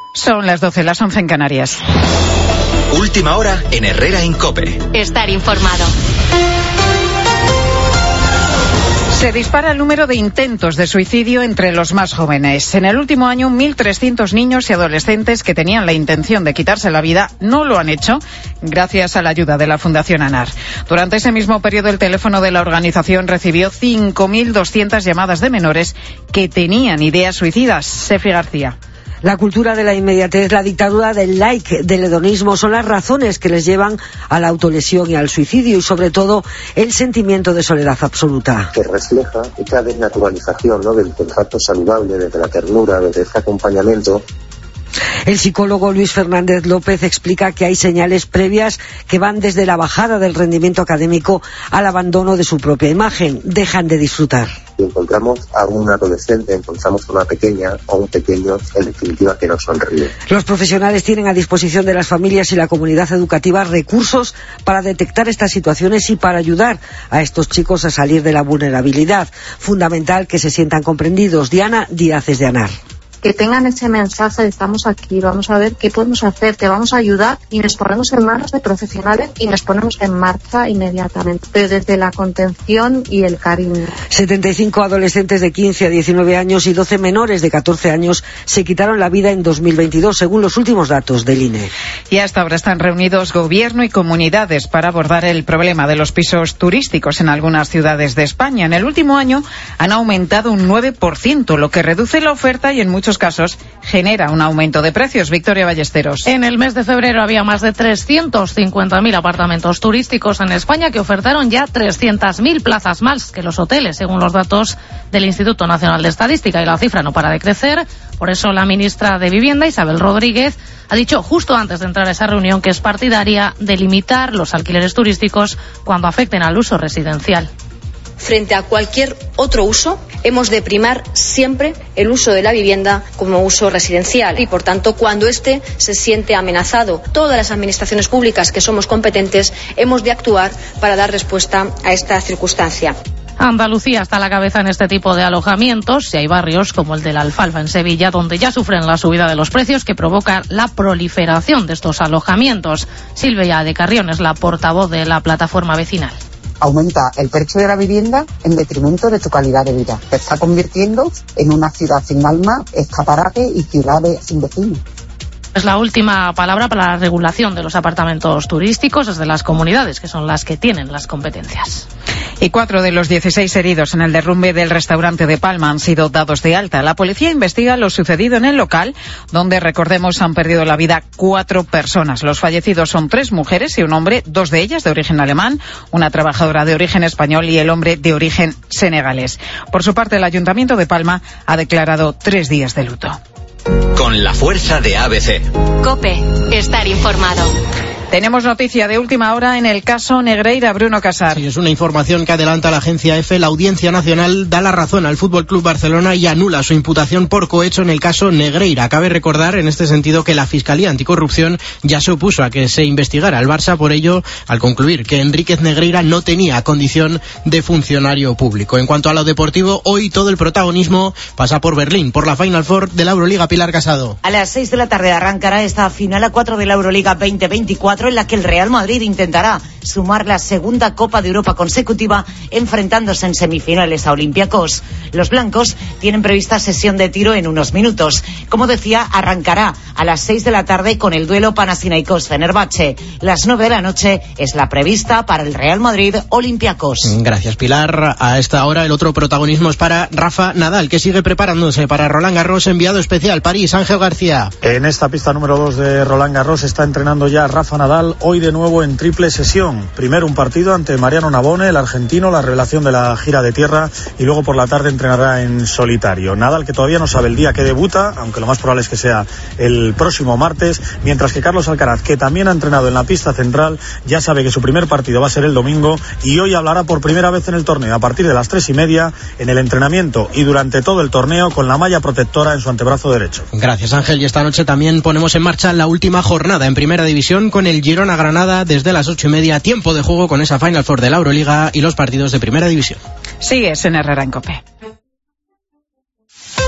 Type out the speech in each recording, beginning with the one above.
Son las 12, las 11 en Canarias. Última hora en Herrera en COPE. Estar informado. Se dispara el número de intentos de suicidio entre los más jóvenes. En el último año, 1.300 niños y adolescentes que tenían la intención de quitarse la vida no lo han hecho gracias a la ayuda de la Fundación ANAR. Durante ese mismo periodo, el teléfono de la organización recibió 5.200 llamadas de menores que tenían ideas suicidas. Sefi García. La cultura de la inmediatez, la dictadura del like, del hedonismo, son las razones que les llevan a la autolesión y al suicidio, y sobre todo el sentimiento de soledad absoluta. Que refleja esta desnaturalización, ¿no?, del contacto saludable, desde la ternura, desde este acompañamiento. El psicólogo Luis Fernández López explica que hay señales previas que van desde la bajada del rendimiento académico al abandono de su propia imagen. Dejan de disfrutar. Si encontramos a un adolescente, encontramos a una pequeña o un pequeño, en definitiva, que no sonríe. Los profesionales tienen a disposición de las familias y la comunidad educativa recursos para detectar estas situaciones y para ayudar a estos chicos a salir de la vulnerabilidad. Fundamental que se sientan comprendidos. Diana Díaz de ANAR. Que tengan ese mensaje de estamos aquí, vamos a ver qué podemos hacer, te vamos a ayudar, y nos ponemos en manos de profesionales y nos ponemos en marcha inmediatamente, pero desde la contención y el cariño. 75 adolescentes de 15 a 19 años y 12 menores de 14 años se quitaron la vida en 2022, según los últimos datos del INE. Y hasta ahora están reunidos gobierno y comunidades para abordar el problema de los pisos turísticos en algunas ciudades de España. En el último año han aumentado un 9%, lo que reduce la oferta y en muchos casos genera un aumento de precios. Victoria Ballesteros. En el mes de febrero había más de 350.000 apartamentos turísticos en España que ofertaron ya 300.000 plazas más que los hoteles, según los datos del Instituto Nacional de Estadística, y la cifra no para de crecer. Por eso la ministra de Vivienda, Isabel Rodríguez, ha dicho justo antes de entrar a esa reunión que es partidaria de limitar los alquileres turísticos cuando afecten al uso residencial. Frente a cualquier otro uso, hemos de primar siempre el uso de la vivienda como uso residencial y, por tanto, cuando éste se siente amenazado, todas las administraciones públicas que somos competentes hemos de actuar para dar respuesta a esta circunstancia. Andalucía está a la cabeza en este tipo de alojamientos, y hay barrios como el de la Alfalfa en Sevilla donde ya sufren la subida de los precios que provoca la proliferación de estos alojamientos. Silvia de Carrión es la portavoz de la plataforma vecinal. Aumenta el precio de la vivienda en detrimento de tu calidad de vida. Te está convirtiendo en una ciudad sin alma, escaparate y ciudades sin vecinos. Es la última palabra para la regulación de los apartamentos turísticos desde las comunidades, que son las que tienen las competencias. Y 4 de los 16 heridos en el derrumbe del restaurante de Palma han sido dados de alta. La policía investiga lo sucedido en el local, donde, recordemos, han perdido la vida 4 personas. Los fallecidos son 3 mujeres y un hombre, 2 de ellas de origen alemán, una trabajadora de origen español y el hombre de origen senegalés. Por su parte, el Ayuntamiento de Palma ha declarado 3 días de luto. Con la fuerza de ABC. COPE. Estar informado. Tenemos noticia de última hora en el caso Negreira. Bruno Casar. Sí, es una información que adelanta la agencia EFE. La Audiencia Nacional da la razón al FC Barcelona y anula su imputación por cohecho en el caso Negreira. Cabe recordar en este sentido que la Fiscalía Anticorrupción ya se opuso a que se investigara al Barça por ello, al concluir que Enríquez Negreira no tenía condición de funcionario público. En cuanto a lo deportivo, hoy todo el protagonismo pasa por Berlín, por la Final Four de la Euroliga. Pilar Casado. A las 6 de la tarde arrancará esta final a 4 de la Euroliga 2024, en la que el Real Madrid intentará sumar la segunda Copa de Europa consecutiva, enfrentándose en semifinales a Olympiacos. Los blancos tienen prevista sesión de tiro en unos minutos. Como decía, arrancará a las 6 de la tarde con el duelo Panathinaikos-Fenerbahce. Las 9 de la noche es la prevista para el Real Madrid-Olympiacos. Gracias, Pilar. A esta hora el otro protagonismo es para Rafa Nadal, que sigue preparándose para Roland Garros. Enviado especial París, Ángel García. En esta pista número 2 de Roland Garros está entrenando ya Rafa Nadal, hoy de nuevo en triple sesión. Primero un partido ante Mariano Navone, el argentino, la revelación de la gira de tierra, y luego por la tarde entrenará en solitario. Nadal, que todavía no sabe el día que debuta, aunque lo más probable es que sea el próximo martes, mientras que Carlos Alcaraz, que también ha entrenado en la pista central, ya sabe que su primer partido va a ser el domingo y hoy hablará por primera vez en el torneo a partir de las 3:30 en el entrenamiento y durante todo el torneo con la malla protectora en su antebrazo derecho. Gracias, Ángel. Y esta noche también ponemos en marcha la última jornada en Primera División con el Girona Granada desde las 8:30, tiempo de juego con esa Final Four de la Euroliga y los partidos de Primera División. Sigues en Herrera en COPE.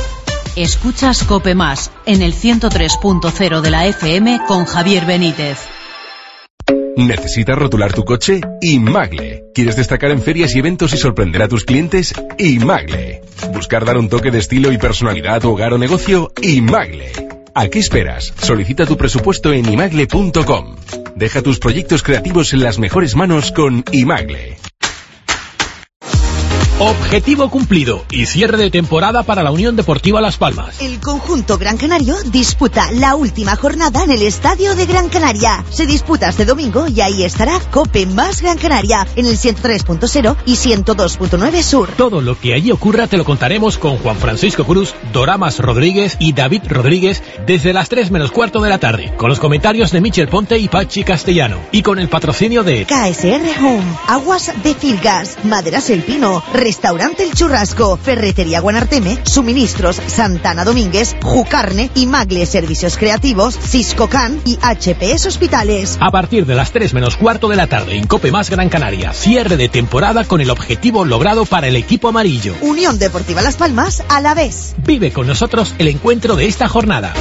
Escuchas COPE Más en el 103.0 de la FM con Javier Benítez. ¿Necesitas rotular tu coche? Imagle. ¿Quieres destacar en ferias y eventos y sorprender a tus clientes? Imagle. ¿Buscar dar un toque de estilo y personalidad a tu hogar o negocio? Imagle. ¿A qué esperas? Solicita tu presupuesto en imagle.com. Deja tus proyectos creativos en las mejores manos con Imagle. Objetivo cumplido y cierre de temporada para la Unión Deportiva Las Palmas. El conjunto Gran Canario disputa la última jornada en el Estadio de Gran Canaria. Se disputa este domingo y ahí estará COPE Más Gran Canaria en el 103.0 y 102.9 Sur. Todo lo que allí ocurra te lo contaremos con Juan Francisco Cruz, Doramas Rodríguez y David Rodríguez desde las 3 menos cuarto de la tarde, con los comentarios de Michel Ponte y Pachi Castellano y con el patrocinio de KSR Home, Aguas de Filgas, Maderas El Pino, Restaurante El Churrasco, Ferretería Guanarteme, Suministros Santana Domínguez, Jucarne, Imagle Servicios Creativos, Ciscocan y HPS Hospitales. A partir de las 3 menos cuarto de la tarde en COPE Más Gran Canaria, cierre de temporada con el objetivo logrado para el equipo amarillo. Unión Deportiva Las Palmas a la vez. Vive con nosotros el encuentro de esta jornada.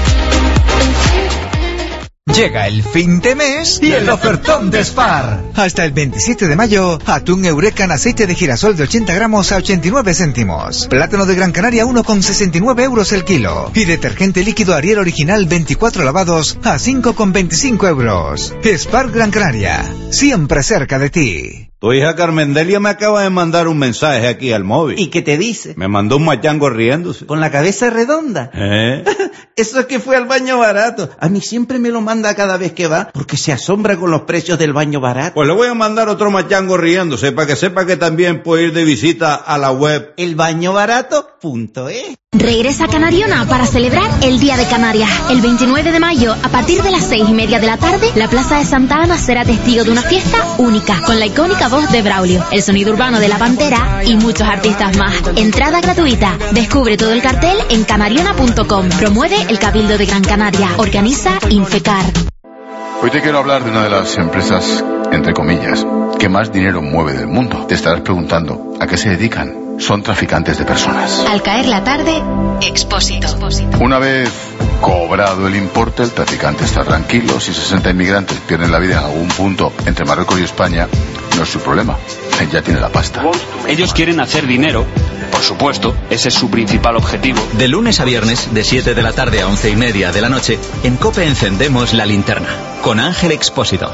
Llega el fin de mes y el ofertón de Spar. Hasta el 27 de mayo, atún Eureka en aceite de girasol de 80 gramos a 89 céntimos. Plátano de Gran Canaria 1,69 euros el kilo. Y detergente líquido Ariel original 24 lavados a 5,25 euros. Spar Gran Canaria, siempre cerca de ti. Tu hija Carmendelia me acaba de mandar un mensaje aquí al móvil. ¿Y qué te dice? Me mandó un machango riéndose. ¿Con la cabeza redonda? Eso es que fue al baño barato. A mí siempre me lo manda cada vez que va, porque se asombra con los precios del baño barato. Pues le voy a mandar otro machango riéndose, para que sepa que también puede ir de visita a la web elbañobarato.es. Regresa a Canariona para celebrar el Día de Canarias. El 29 de mayo, a partir de las 6:30 de la tarde, la Plaza de Santa Ana será testigo de una fiesta única, con la icónica voz de Braulio, el sonido urbano de La Pantera y muchos artistas más. Entrada gratuita. Descubre todo el cartel en canariona.com. Promueve el Cabildo de Gran Canaria. Organiza Infecar. Hoy te quiero hablar de una de las empresas, entre comillas, que más dinero mueve del mundo. Te estarás preguntando, ¿a qué se dedican? Son traficantes de personas. Al caer la tarde, Expósito. Una vez cobrado el importe, el traficante está tranquilo. Si 60 inmigrantes pierden la vida en algún punto entre Marruecos y España, no es su problema. Él ya tiene la pasta. Ellos quieren hacer dinero, por supuesto, ese es su principal objetivo. De lunes a viernes, de 7 de la tarde a 11:30 de la noche, en COPE encendemos la linterna, con Ángel Expósito.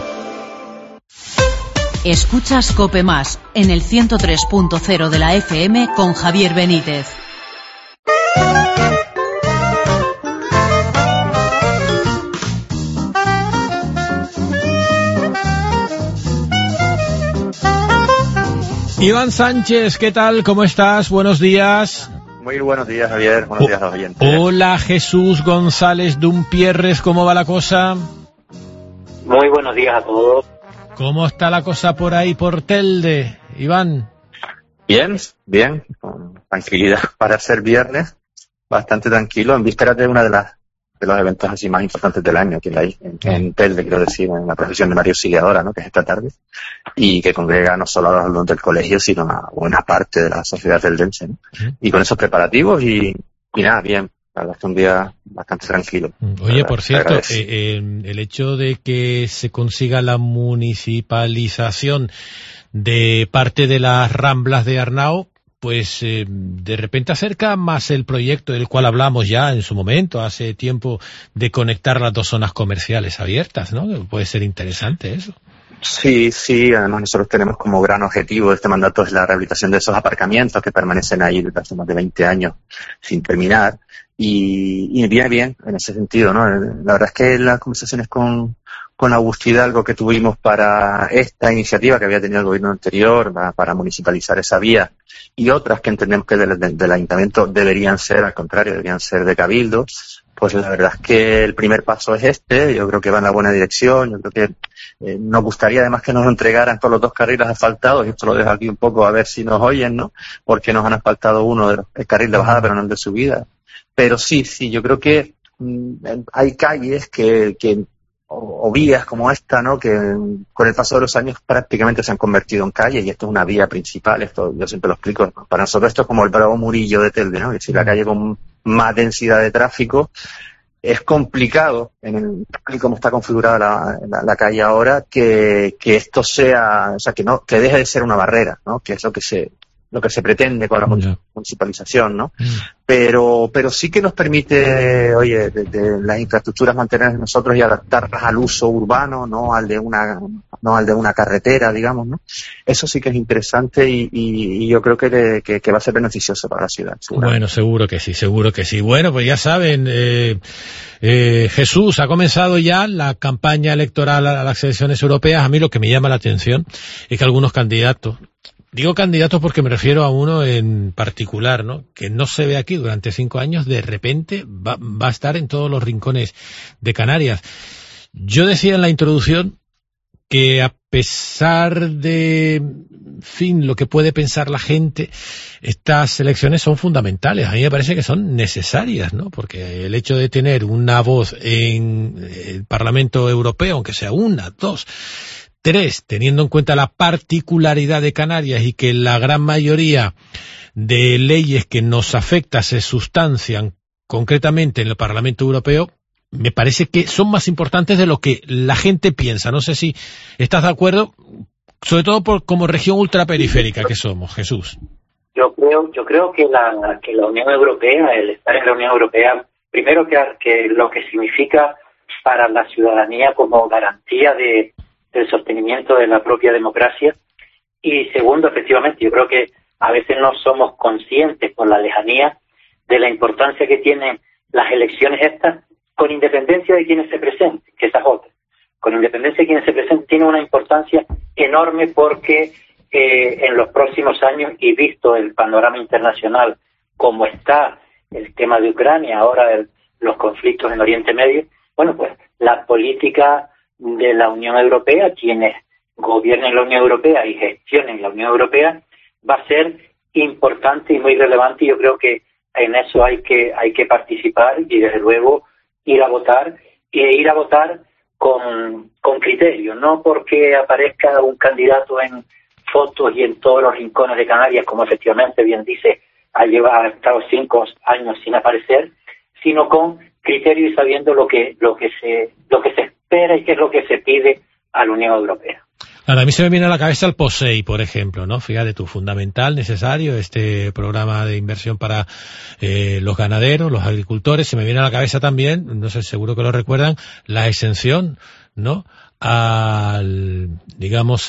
Escuchas COPE Más en el 103.0 de la FM con Javier Benítez. Iván Sánchez, ¿qué tal? ¿Cómo estás? Buenos días. Muy buenos días, Javier. Buenos días a los oyentes. Hola, Jesús González Dumpierres, ¿cómo va la cosa? Muy buenos días a todos. ¿Cómo está la cosa por ahí, por Telde, Iván? Bien, con tranquilidad para ser viernes, bastante tranquilo, en vísperas de una de los eventos así más importantes del año, que hay en Telde, quiero decir, en la procesión de María Auxiliadora, ¿no?, que es esta tarde, y que congrega no solo a los alumnos del colegio, sino a buena parte de la sociedad teldense, ¿no? Y con esos preparativos y nada, bien. La verdad es que un día bastante tranquilo. Oye, por cierto, el hecho de que se consiga la municipalización de parte de las Ramblas de Arnao, pues de repente acerca más el proyecto del cual hablamos ya en su momento, hace tiempo, de conectar las dos zonas comerciales abiertas, ¿no? Puede ser interesante eso. Sí, además nosotros tenemos como gran objetivo de este mandato es la rehabilitación de esos aparcamientos que permanecen ahí desde hace más de 20 años sin terminar. Y viene bien en ese sentido, ¿no? La verdad es que las conversaciones con Agustí Hidalgo que tuvimos para esta iniciativa que había tenido el gobierno anterior para municipalizar esa vía y otras que entendemos que del ayuntamiento deberían ser, al contrario, deberían ser de cabildo, pues la verdad es que el primer paso es este. Yo creo que va en la buena dirección. Yo creo que nos gustaría además que nos entregaran todos los dos carriles asfaltados, y esto lo dejo aquí un poco a ver si nos oyen, ¿no? Porque nos han asfaltado uno de el carril de bajada, pero no el de subida. Pero sí, yo creo que hay calles o vías como esta, ¿no?, que con el paso de los años prácticamente se han convertido en calles, y esto es una vía principal. Esto yo siempre lo explico. Para nosotros esto es como el Bravo Murillo de Telde, ¿no? Que si la calle con más densidad de tráfico. Es complicado, como está configurada la calle ahora, que esto sea, o sea, que deje de ser una barrera, ¿no? Que es lo que se pretende con la municipalización, ¿no? Pero sí que nos permite, oye, de las infraestructuras mantener nosotros y adaptarlas al uso urbano, no al de una carretera, digamos, ¿no? Eso sí que es interesante y yo creo que va a ser beneficioso para la ciudad. Bueno, seguro que sí. Bueno, pues ya saben, Jesús, ha comenzado ya la campaña electoral a las elecciones europeas. A mí lo que me llama la atención es que algunos candidatos, digo candidatos porque me refiero a uno en particular, ¿no?, que no se ve aquí durante 5 años, de repente va a estar en todos los rincones de Canarias. Yo decía en la introducción que a pesar de, en fin, lo que puede pensar la gente, estas elecciones son fundamentales. A mí me parece que son necesarias, ¿no? Porque el hecho de tener una voz en el Parlamento Europeo, aunque sea 1, 2, 3, teniendo en cuenta la particularidad de Canarias y que la gran mayoría de leyes que nos afectan se sustancian concretamente en el Parlamento Europeo, me parece que son más importantes de lo que la gente piensa. No sé si estás de acuerdo, sobre todo como región ultraperiférica que somos, Jesús. Yo creo que la Unión Europea, el estar en la Unión Europea, primero que lo que significa para la ciudadanía como garantía del sostenimiento de la propia democracia, y segundo, efectivamente, yo creo que a veces no somos conscientes por la lejanía de la importancia que tienen las elecciones estas, con independencia de quienes se presenten, que esa es otra. Con independencia de quienes se presenten, tiene una importancia enorme porque en los próximos años, y visto el panorama internacional como está el tema de Ucrania, ahora los conflictos en Oriente Medio, bueno, pues la política de la Unión Europea, quienes gobiernen la Unión Europea y gestionen la Unión Europea, va a ser importante y muy relevante, y yo creo que en eso hay que participar y desde luego ir a votar con criterio, no porque aparezca un candidato en fotos y en todos los rincones de Canarias, como efectivamente bien dice, ha estado 5 años sin aparecer, sino con criterio y sabiendo lo que se espera y qué es lo que se pide a la Unión Europea. Ahora, a mí se me viene a la cabeza el POSEI, por ejemplo, ¿no? Fíjate tú, fundamental, necesario, este programa de inversión para los ganaderos, los agricultores. Se me viene a la cabeza también, no sé, seguro que lo recuerdan, la exención, ¿no?, digamos,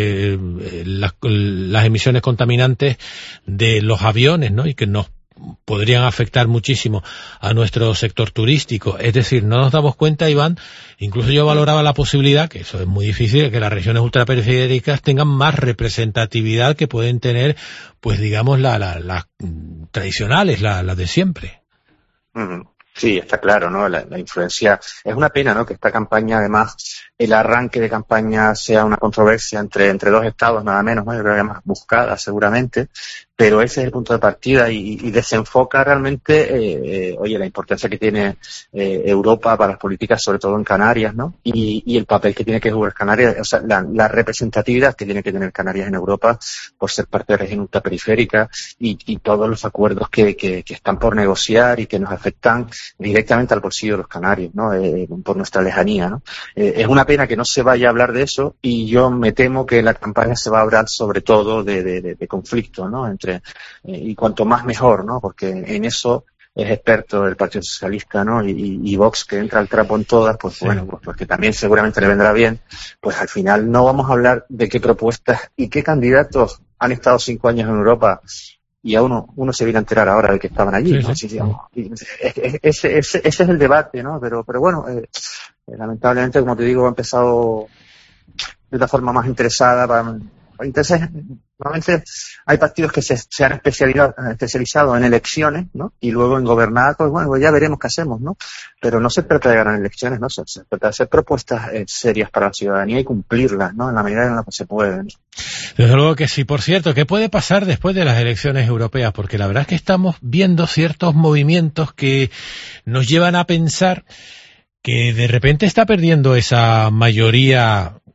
las emisiones contaminantes de los aviones, ¿no?, y que nos podrían afectar muchísimo a nuestro sector turístico. Es decir, no nos damos cuenta, Iván, incluso yo valoraba la posibilidad, que eso es muy difícil, de que las regiones ultraperiféricas tengan más representatividad que pueden tener, pues digamos, las tradicionales, las de siempre. Sí, está claro, ¿no? La influencia. Es una pena, ¿no?, que esta campaña, además, el arranque de campaña sea una controversia entre 2 estados, nada menos, ¿no? Yo creo que más buscada, seguramente, pero ese es el punto de partida y desenfoca realmente, oye, la importancia que tiene Europa para las políticas, sobre todo en Canarias, ¿no? Y el papel que tiene que jugar Canarias, o sea, la representatividad que tiene que tener Canarias en Europa por ser parte de la región ultraperiférica y todos los acuerdos que están por negociar y que nos afectan directamente al bolsillo de los canarios, ¿no? Por nuestra lejanía, ¿no? Es una pena que no se vaya a hablar de eso y yo me temo que la campaña se va a hablar sobre todo de conflicto, ¿no? Y cuanto más mejor, ¿no? Porque en eso es experto el Partido Socialista, ¿no? Y Vox, que entra al trapo en todas, pues sí. Bueno, pues que también seguramente le vendrá bien, pues al final no vamos a hablar de qué propuestas y qué candidatos han estado 5 años en Europa y a uno se viene a enterar ahora de que estaban allí, ¿no? Sí, digamos. Ese es el debate, ¿no? Pero bueno, lamentablemente, como te digo, ha empezado de una forma más interesada. Normalmente hay partidos que se han especializado en elecciones, ¿no? Y luego en gobernar, pues bueno, pues ya veremos qué hacemos, ¿no? Pero no se trata de ganar elecciones, ¿no? Se trata de hacer propuestas serias para la ciudadanía y cumplirlas, ¿no? En la medida en la que se puede, ¿no? Desde luego que sí. Por cierto, ¿qué puede pasar después de las elecciones europeas? Porque la verdad es que estamos viendo ciertos movimientos que nos llevan a pensar que de repente está perdiendo esa mayoría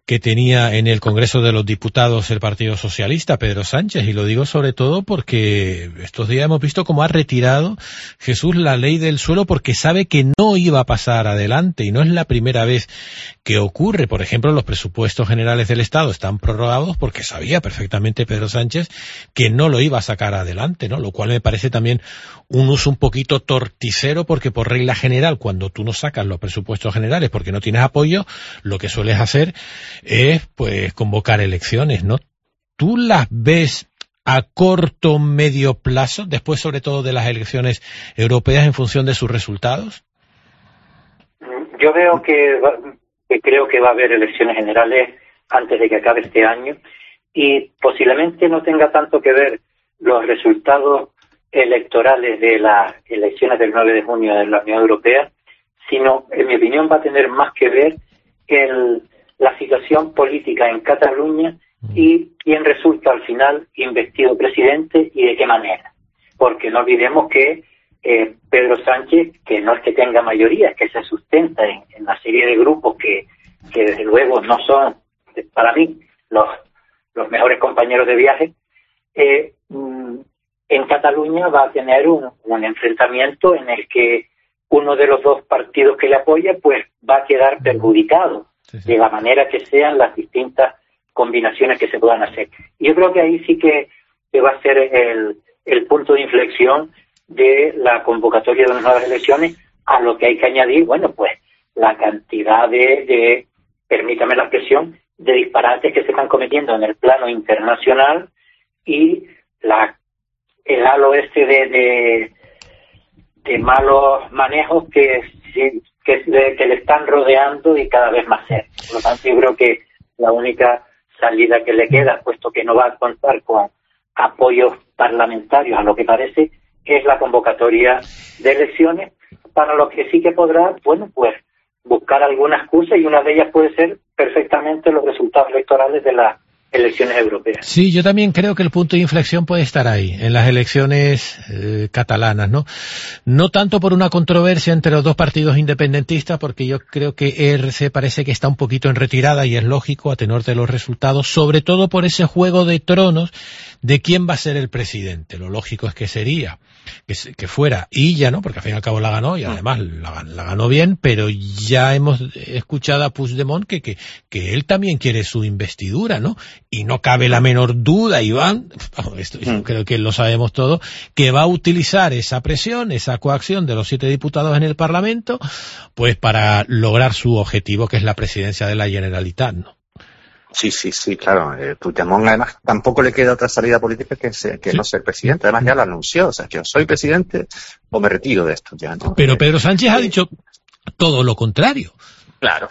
que tenía en el Congreso de los Diputados el Partido Socialista, Pedro Sánchez, y lo digo sobre todo porque estos días hemos visto cómo ha retirado Jesús la ley del suelo porque sabe que no iba a pasar adelante, y no es la primera vez que ocurre. Por ejemplo, los presupuestos generales del Estado están prorrogados porque sabía perfectamente Pedro Sánchez que no lo iba a sacar adelante, ¿no? Lo cual me parece también un uso un poquito torticero, porque por regla general, cuando tú no sacas los presupuestos generales porque no tienes apoyo, lo que sueles hacer es pues convocar elecciones, ¿no? ¿Tú las ves a corto, medio plazo, después sobre todo de las elecciones europeas en función de sus resultados? Yo veo que creo que va a haber elecciones generales antes de que acabe este año, y posiblemente no tenga tanto que ver los resultados electorales de las elecciones del 9 de junio de la Unión Europea, sino, en mi opinión, va a tener más que ver la situación política en Cataluña y quién resulta al final investido presidente y de qué manera. Porque no olvidemos que Pedro Sánchez, que no es que tenga mayoría, es que se sustenta en una serie de grupos que desde luego no son, para mí, los mejores compañeros de viaje, en Cataluña va a tener un enfrentamiento en el que uno de los dos partidos que le apoya pues va a quedar perjudicado de la manera que sean las distintas combinaciones que se puedan hacer. Y yo creo que ahí sí que va a ser el punto de inflexión de la convocatoria de unas nuevas elecciones, a lo que hay que añadir, bueno, pues la cantidad de permítame la expresión, de disparates que se están cometiendo en el plano internacional y el halo de malos manejos que le están rodeando y cada vez más cerca. Por lo tanto, yo creo que la única salida que le queda, puesto que no va a contar con apoyos parlamentarios, a lo que parece, es la convocatoria de elecciones, para lo que sí que podrá, bueno, pues buscar alguna excusa, y una de ellas puede ser perfectamente los resultados electorales de las elecciones europeas. Sí, yo también creo que el punto de inflexión puede estar ahí, en las elecciones catalanas, ¿no? No tanto por una controversia entre los dos partidos independentistas, porque yo creo que ERC parece que está un poquito en retirada, y es lógico a tenor de los resultados, sobre todo por ese juego de tronos de quién va a ser el presidente. Lo lógico es que sería que fuera Illa, ¿no? Porque al fin y al cabo la ganó, y además la ganó bien, pero ya hemos escuchado a Puigdemont que él también quiere su investidura, ¿no? Y no cabe la menor duda, Iván, esto yo creo que lo sabemos todo, que va a utilizar esa presión, esa coacción de los 7 diputados en el Parlamento, pues para lograr su objetivo, que es la presidencia de la Generalitat, ¿no? Sí, claro. Puigdemont además tampoco le queda otra salida política que no ser presidente. Además ya lo anunció, o sea, que o soy presidente o me retiro de esto ya, ¿no? Pero Pedro Sánchez ha dicho todo lo contrario. Claro.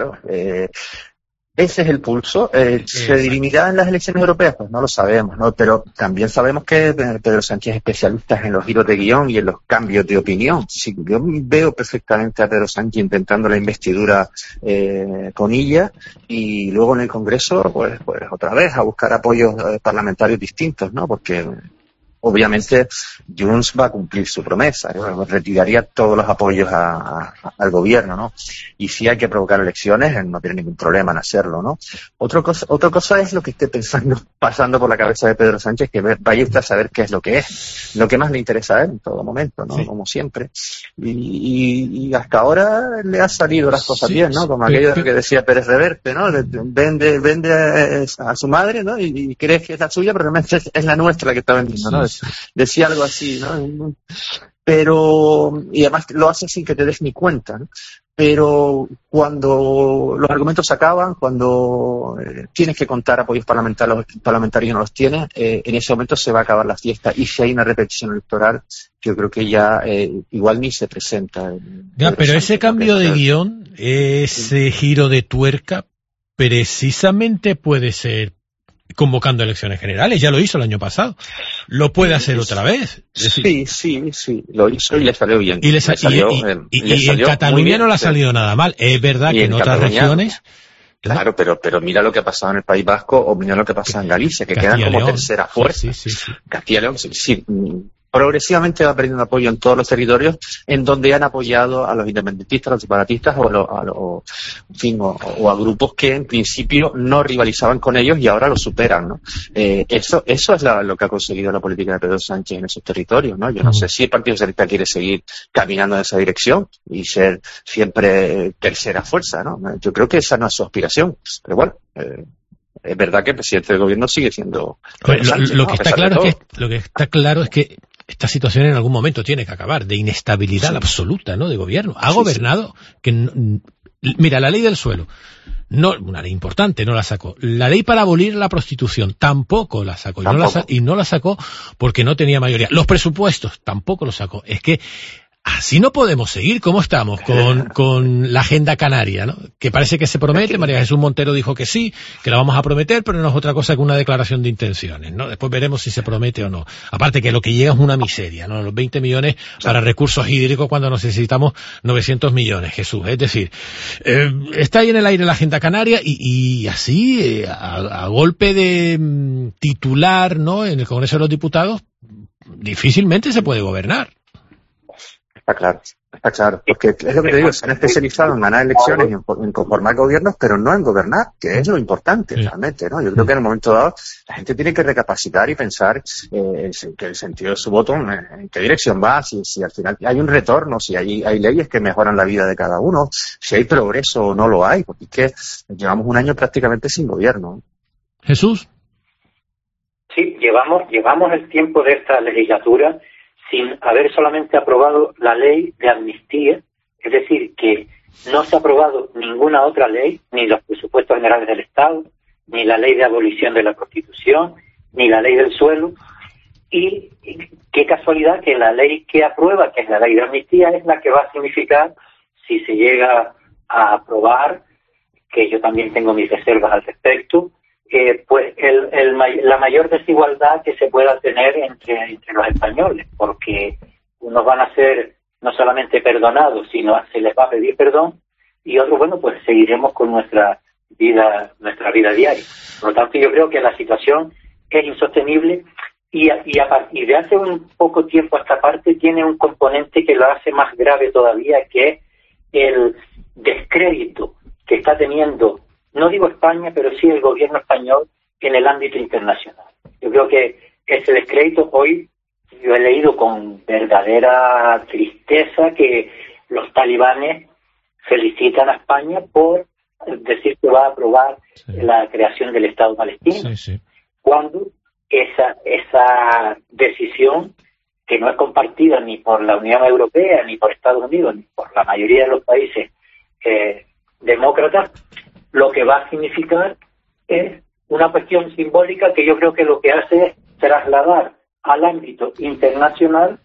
Ese es el pulso. ¿Se dirimirá en las elecciones europeas? Pues no lo sabemos, ¿no? Pero también sabemos que Pedro Sánchez es especialista en los giros de guión y en los cambios de opinión. Sí, yo veo perfectamente a Pedro Sánchez intentando la investidura con Illa, y luego en el Congreso, pues otra vez a buscar apoyos parlamentarios distintos, ¿no? Porque obviamente Junts va a cumplir su promesa, retiraría todos los apoyos al gobierno, ¿no? Y si hay que provocar elecciones, él no tiene ningún problema en hacerlo, ¿no? Otra cosa es lo que esté pasando por la cabeza de Pedro Sánchez, que vaya usted a saber qué es lo que es, lo que más le interesa a él en todo momento, ¿no? Sí. Como siempre. Y hasta ahora le ha salido las cosas bien, ¿no? Como aquello que decía Pérez Reverte, ¿no? Vende a su madre, ¿no? Y crees que es la suya, pero realmente es la nuestra la que está vendiendo, ¿no? Decía algo así, ¿no? Pero, y además lo hace sin que te des ni cuenta, ¿no? Pero cuando los argumentos se acaban, cuando tienes que contar apoyos parlamentarios y no los tienes, en ese momento se va a acabar la fiesta, y si hay una repetición electoral, yo creo que ya igual ni se presenta. Ya, pero ese cambio de guión, ese giro de tuerca, precisamente puede ser convocando elecciones generales. Ya lo hizo el año pasado. Lo puede hacer otra vez. Sí, lo hizo y le salió bien. Y en Cataluña no le ha salido nada mal. Es verdad que en otras regiones... Claro, pero mira lo que ha pasado en el País Vasco, o mira lo que pasa en Galicia, que quedan como tercera fuerza. Sí. Castilla y León, sí. progresivamente va perdiendo apoyo en todos los territorios en donde han apoyado a los independentistas, a los separatistas o a grupos que en principio no rivalizaban con ellos y ahora los superan, ¿no? Eso es lo que ha conseguido la política de Pedro Sánchez en esos territorios, ¿no? Yo no sé si el Partido Socialista quiere seguir caminando en esa dirección y ser siempre tercera fuerza, ¿no? Yo creo que esa no es su aspiración, pero bueno, es verdad que el presidente del gobierno sigue siendo Sánchez, lo que está claro es que esta situación en algún momento tiene que acabar, de inestabilidad absoluta, ¿no?, de gobierno. Ha gobernado mira, la ley del suelo, una ley importante, no la sacó. La ley para abolir la prostitución tampoco la sacó. Y no la sacó porque no tenía mayoría. Los presupuestos tampoco los sacó. Es que así no podemos seguir. ¿Cómo estamos con la agenda canaria, ¿no? Que parece que se promete. María Jesús Montero dijo que sí, que la vamos a prometer, pero no es otra cosa que una declaración de intenciones, ¿no? Después veremos si se promete o no. Aparte que lo que llega es una miseria, ¿no? Los 20 millones para recursos hídricos cuando necesitamos 900 millones, Jesús. Es decir, está ahí en el aire la agenda canaria y así, a golpe de titular, ¿no?, en el Congreso de los Diputados, difícilmente se puede gobernar. Está claro, porque es lo que te digo, se han especializado en ganar elecciones y en conformar gobiernos, pero no en gobernar, que es lo importante realmente, ¿no? Yo creo que en el momento dado la gente tiene que recapacitar y pensar que el sentido de su voto, en qué dirección va, si al final hay un retorno, si hay leyes que mejoran la vida de cada uno, si hay progreso o no lo hay, porque es que llevamos un año prácticamente sin gobierno. Jesús. Sí, llevamos el tiempo de esta legislatura sin haber solamente aprobado la ley de amnistía, es decir, que no se ha aprobado ninguna otra ley, ni los presupuestos generales del Estado, ni la ley de abolición de la prostitución, ni la ley del suelo, y qué casualidad que la ley que aprueba, que es la ley de amnistía, es la que va a significar, si se llega a aprobar, que yo también tengo mis reservas al respecto, pues la mayor desigualdad que se pueda tener entre los españoles, porque unos van a ser no solamente perdonados, sino se les va a pedir perdón, y otros, bueno, pues seguiremos con nuestra vida diaria. Por lo tanto, yo creo que la situación es insostenible y a partir de hace un poco tiempo a esta parte tiene un componente que lo hace más grave todavía, que es el descrédito que está teniendo, no digo España, pero sí el gobierno español en el ámbito internacional. Yo creo que ese descrédito hoy, yo he leído con verdadera tristeza que los talibanes felicitan a España por decir que va a aprobar la creación del Estado palestino, cuando esa decisión, que no es compartida ni por la Unión Europea, ni por Estados Unidos, ni por la mayoría de los países demócratas, lo que va a significar es una cuestión simbólica que yo creo que lo que hace es trasladar al ámbito internacional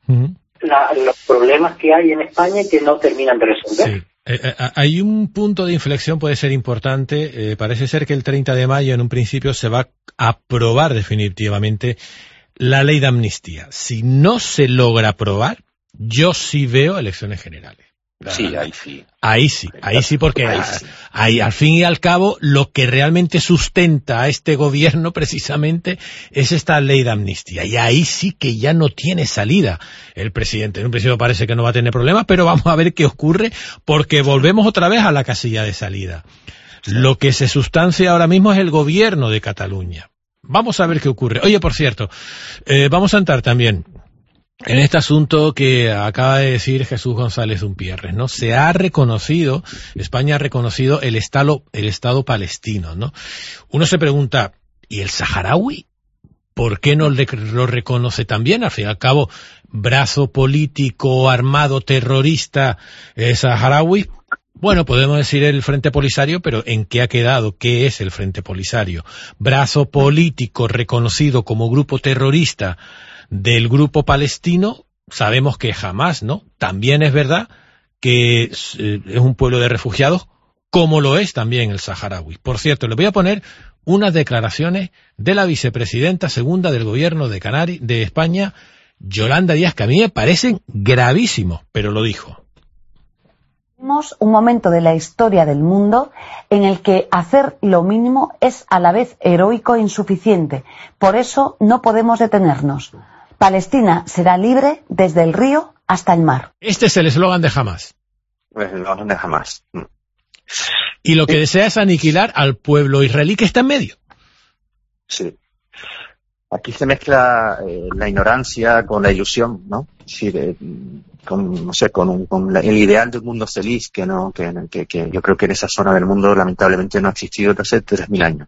los problemas que hay en España y que no terminan de resolver. Hay un punto de inflexión, puede ser importante. Parece ser que el 30 de mayo en un principio se va a aprobar definitivamente la ley de amnistía. Si no se logra aprobar, yo sí veo elecciones generales. Sí, ahí sí. Ahí sí, porque ahí, al fin y al cabo, lo que realmente sustenta a este gobierno precisamente es esta ley de amnistía. Y ahí sí que ya no tiene salida el presidente. En un principio parece que no va a tener problemas, pero vamos a ver qué ocurre, porque volvemos otra vez a la casilla de salida. Sí. Lo que se sustancia ahora mismo es el gobierno de Cataluña. Vamos a ver qué ocurre. Oye, por cierto, vamos a entrar también en este asunto que acaba de decir Jesús González Dumpierres, ¿no? Se ha reconocido, España ha reconocido el Estado palestino, ¿no? Uno se pregunta, ¿y el saharaui? ¿Por qué no lo reconoce también? Al fin y al cabo, brazo político, armado, terrorista, saharaui. Bueno, podemos decir el Frente Polisario, pero ¿en qué ha quedado? ¿Qué es el Frente Polisario? Brazo político reconocido como grupo terrorista del grupo palestino, sabemos que jamás, ¿no? También es verdad que es un pueblo de refugiados, como lo es también el saharaui. Por cierto, les voy a poner unas declaraciones de la vicepresidenta segunda del gobierno de España, Yolanda Díaz, que a mí me parecen gravísimos, pero lo dijo. Tenemos un momento de la historia del mundo en el que hacer lo mínimo es a la vez heroico e insuficiente. Por eso no podemos detenernos. Palestina será libre desde el río hasta el mar. Este es el eslogan de Hamás. El eslogan de Hamás. Y lo que desea es aniquilar al pueblo israelí que está en medio. Sí. Aquí se mezcla la ignorancia con la ilusión, ¿no? Sí, con el ideal de un mundo feliz que yo creo que en esa zona del mundo lamentablemente no ha existido desde hace 3.000 años.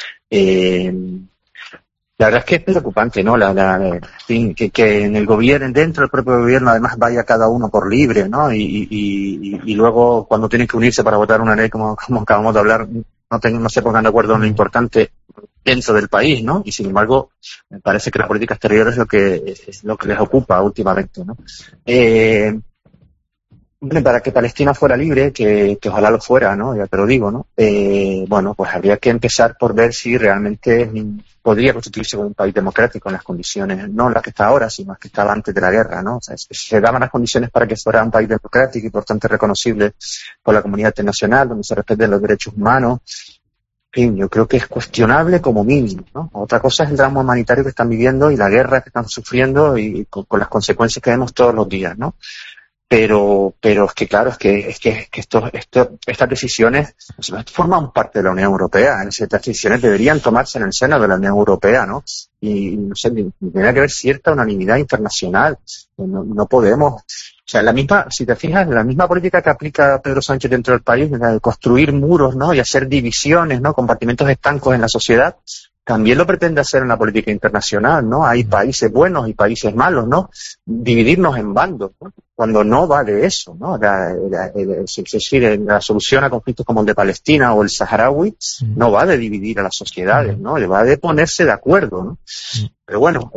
La verdad es que es preocupante, ¿no? Que en el gobierno, dentro del propio gobierno, además vaya cada uno por libre, ¿no? Y luego cuando tienen que unirse para votar una ley como acabamos de hablar, no se pongan de acuerdo en lo importante dentro del país, ¿no? Y sin embargo, me parece que la política exterior es lo que les ocupa últimamente, ¿no? Para que Palestina fuera libre, que ojalá lo fuera, ¿no? Ya te lo digo, ¿no? Bueno, pues habría que empezar por ver si realmente podría constituirse como un país democrático en las condiciones, no las que está ahora, sino las que estaba antes de la guerra, ¿no? O sea, se daban las condiciones para que fuera un país democrático y por tanto reconocible por la comunidad internacional, donde se respeten los derechos humanos. En fin, yo creo que es cuestionable como mínimo, ¿no? Otra cosa es el drama humanitario que están viviendo y la guerra que están sufriendo y con las consecuencias que vemos todos los días, ¿no? Pero es que claro, es que estas decisiones forman parte de la Unión Europea. Estas decisiones deberían tomarse en el seno de la Unión Europea, ¿no? Y no sé, tendría que haber cierta unanimidad internacional. No podemos. O sea, si te fijas, la misma política que aplica Pedro Sánchez dentro del país, la de construir muros, ¿no? Y hacer divisiones, ¿no? Compartimentos estancos en la sociedad, también lo pretende hacer en la política internacional, ¿no? Hay países buenos y países malos, ¿no? Dividirnos en bandos, ¿no? Cuando no va de eso, ¿no? Es decir, la solución a conflictos como el de Palestina o el saharaui no va de dividir a las sociedades, ¿no? Va de ponerse de acuerdo, ¿no? Pero bueno,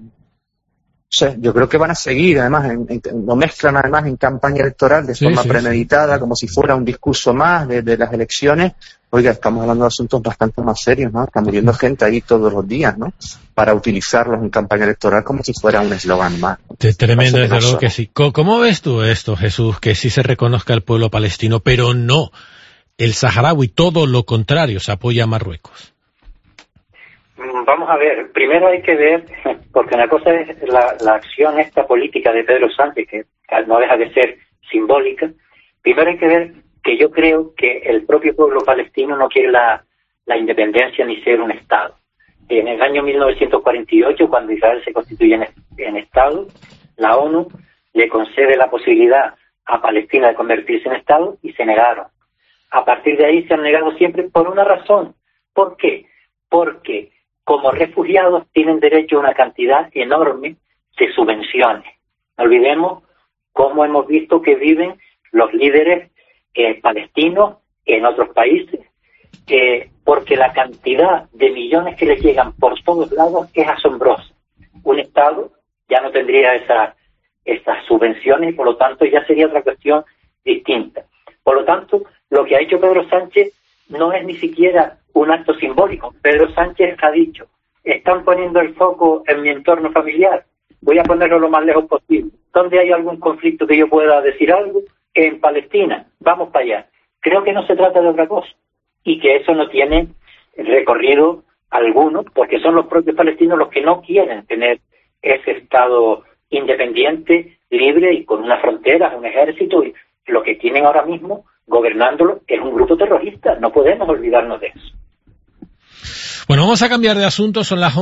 yo creo que van a seguir, además, lo mezclan además en campaña electoral de forma premeditada, como si fuera un discurso más de las elecciones. Oiga, estamos hablando de asuntos bastante más serios, ¿no? Está muriendo gente ahí todos los días, ¿no? Para utilizarlos en campaña electoral como si fuera un eslogan más. Tremendo, desde luego que sí. ¿Cómo ves tú esto, Jesús? Que sí se reconozca el pueblo palestino, pero no el saharaui, todo lo contrario, se apoya a Marruecos. Vamos a ver, primero hay que ver, porque una cosa es la acción esta política de Pedro Sánchez, que no deja de ser simbólica. Primero hay que ver que yo creo que el propio pueblo palestino no quiere la independencia ni ser un Estado. En el año 1948, cuando Israel se constituye en Estado, la ONU le concede la posibilidad a Palestina de convertirse en Estado y se negaron. A partir de ahí se han negado siempre por una razón. ¿Por qué? Porque como refugiados tienen derecho a una cantidad enorme de subvenciones. No olvidemos cómo hemos visto que viven los líderes palestinos en otros países, porque la cantidad de millones que les llegan por todos lados es asombrosa. Un Estado ya no tendría esas subvenciones y por lo tanto ya sería otra cuestión distinta. Por lo tanto, lo que ha hecho Pedro Sánchez no es ni siquiera un acto simbólico. Pedro Sánchez ha dicho, están poniendo el foco en mi entorno familiar, voy a ponerlo lo más lejos posible. ¿Dónde hay algún conflicto que yo pueda decir algo? En Palestina, vamos para allá. Creo que no se trata de otra cosa y que eso no tiene recorrido alguno, porque son los propios palestinos los que no quieren tener ese Estado independiente, libre y con una frontera, un ejército. Y lo que tienen ahora mismo gobernándolo es un grupo terrorista. No podemos olvidarnos de eso. Bueno, vamos a cambiar de asunto, son las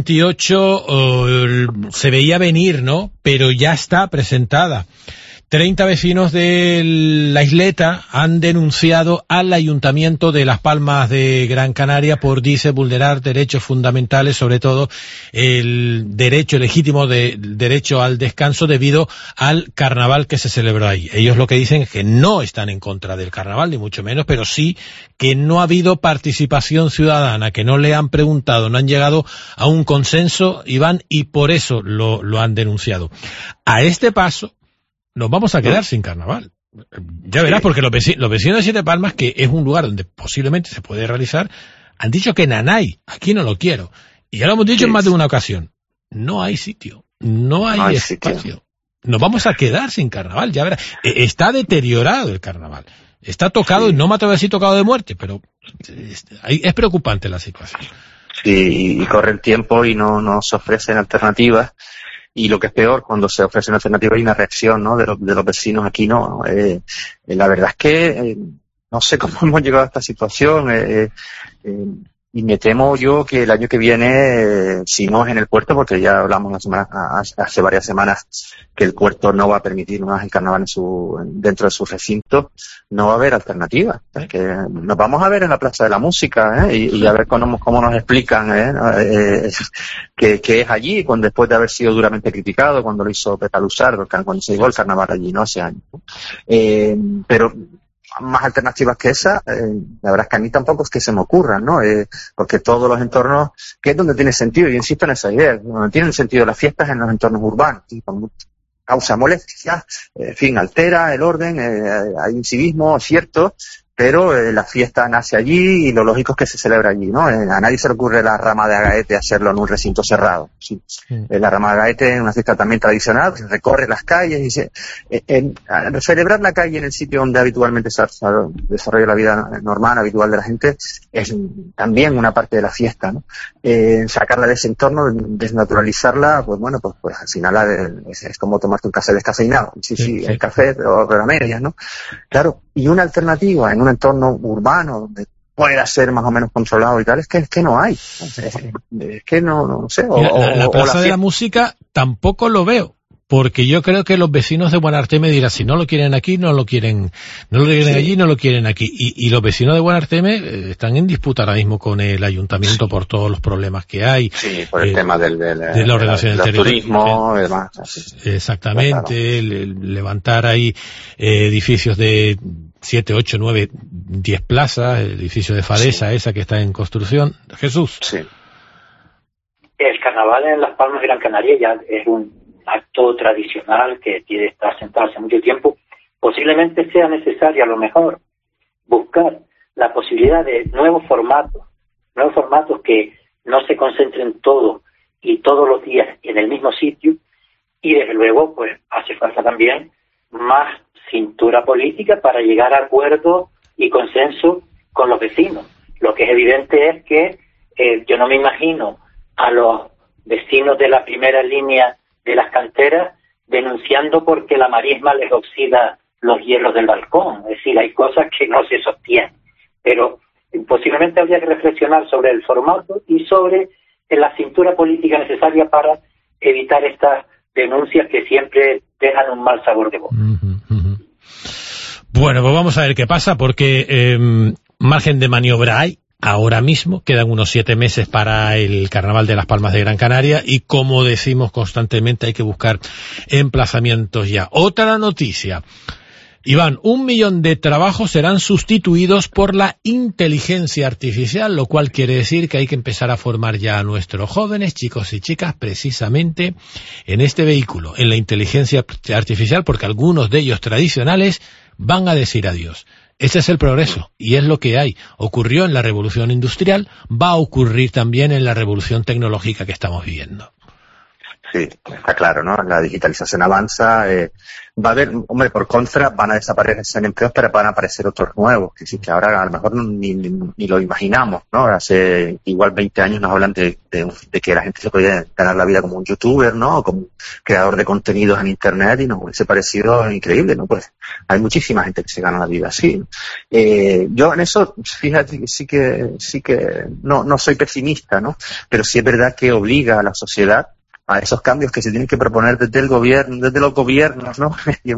11:28, se veía venir, ¿no? Pero ya está presentada. 30 vecinos de la isleta han denunciado al Ayuntamiento de Las Palmas de Gran Canaria por, dice, vulnerar derechos fundamentales, sobre todo el derecho legítimo derecho al descanso debido al carnaval que se celebró ahí. Ellos lo que dicen es que no están en contra del carnaval, ni mucho menos, pero sí que no ha habido participación ciudadana, que no le han preguntado, no han llegado a un consenso, Iván, y por eso lo han denunciado. A este paso nos vamos a quedar sin carnaval. Ya verás, porque los vecinos de Siete Palmas, que es un lugar donde posiblemente se puede realizar, han dicho que Nanay, aquí no lo quiero. Y ya lo hemos dicho en más de una ocasión. No hay sitio, no hay espacio. Nos vamos a quedar sin carnaval, ya verás. Está deteriorado el carnaval. Está tocado, y no me atrevo a decir tocado de muerte, pero es preocupante la situación. Sí, y corre el tiempo y no se ofrecen alternativas. y lo que es peor, cuando se ofrece una alternativa hay una reacción, ¿no?, de los vecinos. Aquí no. La verdad es que no sé cómo hemos llegado a esta situación. Y me temo yo que el año que viene, si no es en el puerto, porque ya hablamos hace varias semanas que el puerto no va a permitir más el carnaval dentro de su recinto, no va a haber alternativa. Es que nos vamos a ver en la Plaza de la Música, y a ver cómo nos explican que es allí, después de haber sido duramente criticado cuando lo hizo Petaluzar, cuando se llegó el carnaval allí, ¿no?, hace años. Pero más alternativas que esa, la verdad es que a mí tampoco es que se me ocurran, ¿no? Porque todos los entornos, que es donde tiene sentido, y insisto en esa idea, donde tienen sentido las fiestas en los entornos urbanos, y causa molestias, en fin, altera el orden, hay incivismo, cierto, pero la fiesta nace allí y lo lógico es que se celebra allí, ¿no? A nadie se le ocurre la rama de Agaete hacerlo en un recinto cerrado. Sí. La rama de Agaete es una fiesta también tradicional, se recorre las calles y celebrar la calle en el sitio donde habitualmente se desarrolla la vida normal, habitual de la gente, es también una parte de la fiesta, ¿no? Sacarla de ese entorno, desnaturalizarla, pues bueno, pues al final es como tomarte un café descafeinado. Sí, el café, pero a medias, ¿no? Claro, y una alternativa en un entorno urbano donde pueda ser más o menos controlado y tal, es que no hay. Es que no sé. Mira, la Plaza de la Música tampoco lo veo, porque yo creo que los vecinos de Buenarteme dirán, si no lo quieren aquí, no lo quieren allí, no lo quieren aquí. Y los vecinos de Buenarteme están en disputa ahora mismo con el ayuntamiento por todos los problemas que hay. Sí, por el tema de la ordenación del territorio. Turismo, demás. Exactamente, claro. Levantar ahí edificios de 7, 8, 9, 10 plazas, el edificio de Fadesa, esa que está en construcción. Jesús. Sí. El carnaval en Las Palmas de Gran Canaria ya es un acto tradicional que tiene que estar sentado hace mucho tiempo. Posiblemente sea necesario a lo mejor buscar la posibilidad de nuevos formatos que no se concentren todos los días en el mismo sitio, y desde luego pues hace falta también más cintura política para llegar a acuerdos y consenso con los vecinos. Lo que es evidente es que yo no me imagino a los vecinos de la primera línea de las canteras denunciando porque la marisma les oxida los hierros del balcón. Es decir, hay cosas que no se sostienen. Pero posiblemente habría que reflexionar sobre el formato y sobre la cintura política necesaria para evitar estas denuncias que siempre dejan un mal sabor de boca. Bueno, pues vamos a ver qué pasa, porque margen de maniobra hay. Ahora mismo quedan unos 7 meses para el Carnaval de Las Palmas de Gran Canaria y, como decimos constantemente, hay que buscar emplazamientos ya. Otra noticia. Iván, 1 millón de trabajos serán sustituidos por la inteligencia artificial, lo cual quiere decir que hay que empezar a formar ya a nuestros jóvenes, chicos y chicas, precisamente en este vehículo, en la inteligencia artificial, porque algunos de ellos tradicionales van a decir adiós. Ese es el progreso y es lo que hay. Ocurrió en la revolución industrial, va a ocurrir también en la revolución tecnológica que estamos viviendo. Sí, está claro, ¿no? La digitalización avanza, va a haber, hombre, por contra, van a desaparecer empleos, pero van a aparecer otros nuevos, que ahora a lo mejor ni lo imaginamos, ¿no? Hace igual 20 años nos hablan de que la gente se podía ganar la vida como un youtuber, ¿no? O como un creador de contenidos en internet, y nos hubiese parecido increíble, ¿no? Pues hay muchísima gente que se gana la vida así. Yo en eso, fíjate, sí que no soy pesimista, ¿no? Pero sí es verdad que obliga a la sociedad a esos cambios que se tienen que proponer desde el gobierno, desde los gobiernos, ¿no? Y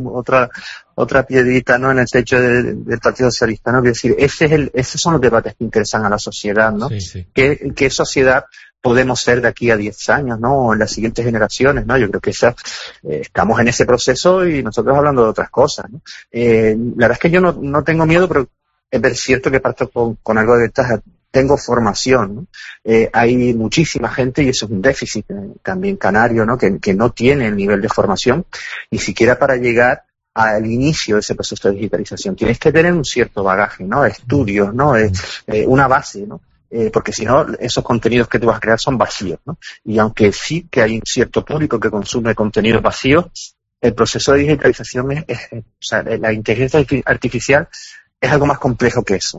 otra piedrita, ¿no?, en el techo del Partido Socialista, ¿no? Es decir, esos son los debates que interesan a la sociedad, ¿no? Sí. ¿Qué sociedad podemos ser de aquí a 10 años, ¿no? O en las siguientes generaciones, ¿no? Yo creo que estamos en ese proceso y nosotros hablando de otras cosas, ¿no? La verdad es que yo no tengo miedo, pero es cierto que parto con algo de ventaja. Tengo formación, ¿no? Hay muchísima gente, y eso es un déficit también canario, ¿no? Que no tiene el nivel de formación, ni siquiera para llegar al inicio de ese proceso de digitalización. Tienes que tener un cierto bagaje, ¿no? Estudios, ¿no? Una base, ¿no? Porque si no, esos contenidos que tú vas a crear son vacíos, ¿no? Y aunque sí que hay un cierto público que consume contenidos vacíos, el proceso de digitalización o sea, la inteligencia artificial es algo más complejo que eso.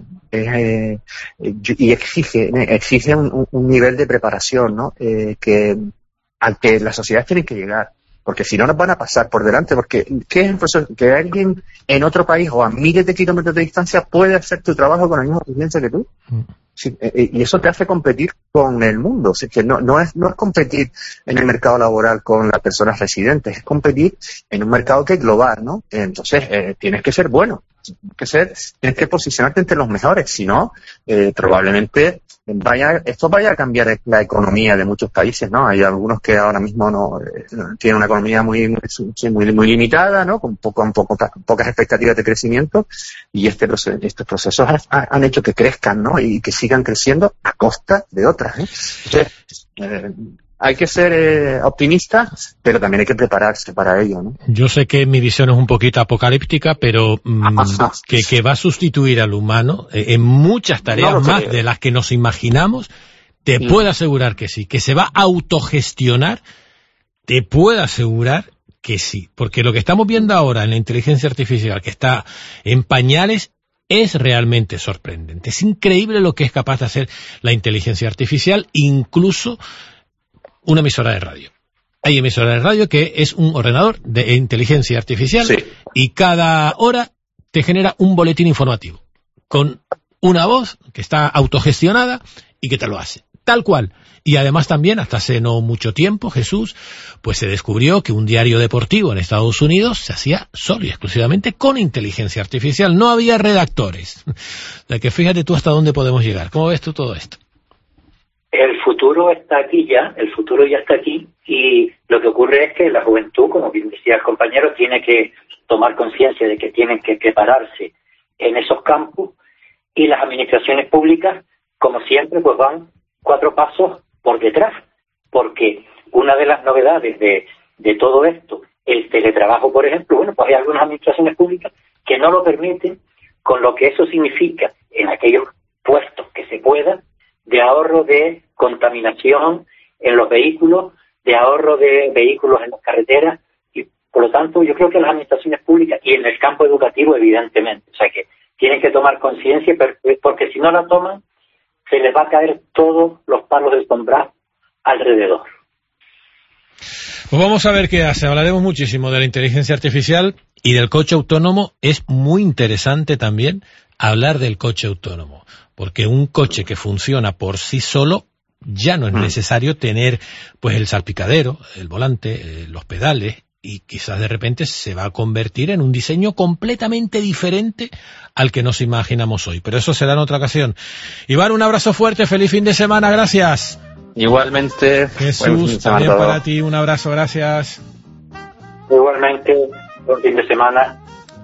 Y exige un nivel de preparación, ¿no? Que al que las sociedades tienen que llegar. Porque si no nos van a pasar por delante, porque ¿qué es el proceso? Que alguien en otro país o a miles de kilómetros de distancia puede hacer tu trabajo con la misma eficiencia que tú. Sí, y eso te hace competir con el mundo. O sea, que no es competir en el mercado laboral con las personas residentes, es competir en un mercado que es global, ¿no? Entonces, tienes que ser bueno, tienes que posicionarte entre los mejores, si no, probablemente esto vaya a cambiar la economía de muchos países, ¿no? Hay algunos que ahora mismo no tienen una economía muy limitada, ¿no? Con pocas expectativas de crecimiento, y estos procesos han hecho que crezcan, ¿no? Y que sigan creciendo a costa de otras, ¿eh? Entonces, hay que ser optimistas, pero también hay que prepararse para ello, ¿no? Yo sé que mi visión es un poquito apocalíptica, pero que va a sustituir al humano en muchas tareas más de las que nos imaginamos, te puedo asegurar que sí. Que se va a autogestionar, te puedo asegurar que sí. Porque lo que estamos viendo ahora en la inteligencia artificial, que está en pañales, es realmente sorprendente. Es increíble lo que es capaz de hacer la inteligencia artificial, incluso una emisora de radio. Hay emisora de radio que es un ordenador de inteligencia artificial, y cada hora te genera un boletín informativo con una voz que está autogestionada y que te lo hace, tal cual. Y además también, hasta hace no mucho tiempo, Jesús, pues se descubrió que un diario deportivo en Estados Unidos se hacía solo y exclusivamente con inteligencia artificial. No había redactores. O sea que fíjate tú hasta dónde podemos llegar. ¿Cómo ves tú todo esto? El futuro está aquí ya, el futuro ya está aquí, y lo que ocurre es que la juventud, como bien decía el compañero, tiene que tomar conciencia de que tienen que prepararse en esos campos, y las administraciones públicas, como siempre, pues van 4 pasos por detrás, porque una de las novedades de todo esto, el teletrabajo, por ejemplo, bueno, pues hay algunas administraciones públicas que no lo permiten, con lo que eso significa en aquellos puestos que se pueda, de ahorro de contaminación en los vehículos, de ahorro de vehículos en las carreteras, y por lo tanto yo creo que las administraciones públicas, y en el campo educativo evidentemente, o sea que tienen que tomar conciencia, porque si no la toman, se les va a caer todos los palos del sombrajo alrededor. Pues vamos a ver qué hace. Hablaremos muchísimo de la inteligencia artificial y del coche autónomo. Es muy interesante también hablar del coche autónomo, porque un coche que funciona por sí solo ya no es necesario tener pues el salpicadero, el volante, los pedales, y quizás de repente se va a convertir en un diseño completamente diferente al que nos imaginamos hoy. Pero eso será en otra ocasión. Iván, un abrazo fuerte, feliz fin de semana, gracias. Igualmente. Jesús, también para ti, un abrazo, gracias. Igualmente, buen fin de semana.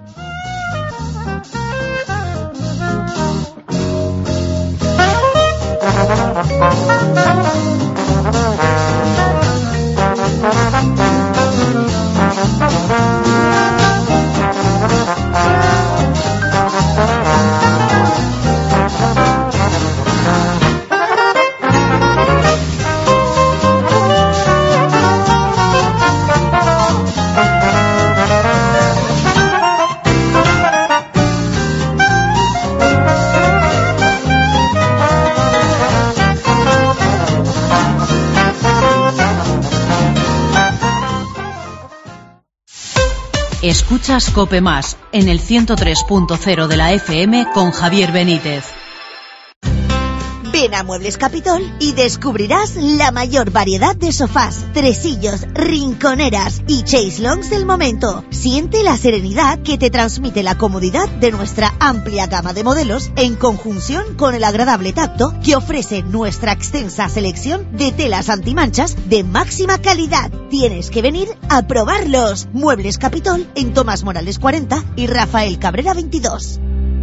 Escuchas COPE Más en el 103.0 de la FM con Javier Benítez. Ven a Muebles Capitol y descubrirás la mayor variedad de sofás, tresillos, rinconeras y chaise-longues del momento. Siente la serenidad que te transmite la comodidad de nuestra amplia gama de modelos, en conjunción con el agradable tacto que ofrece nuestra extensa selección de telas antimanchas de máxima calidad. Tienes que venir a probarlos. Muebles Capitol en Tomás Morales 40 y Rafael Cabrera 22.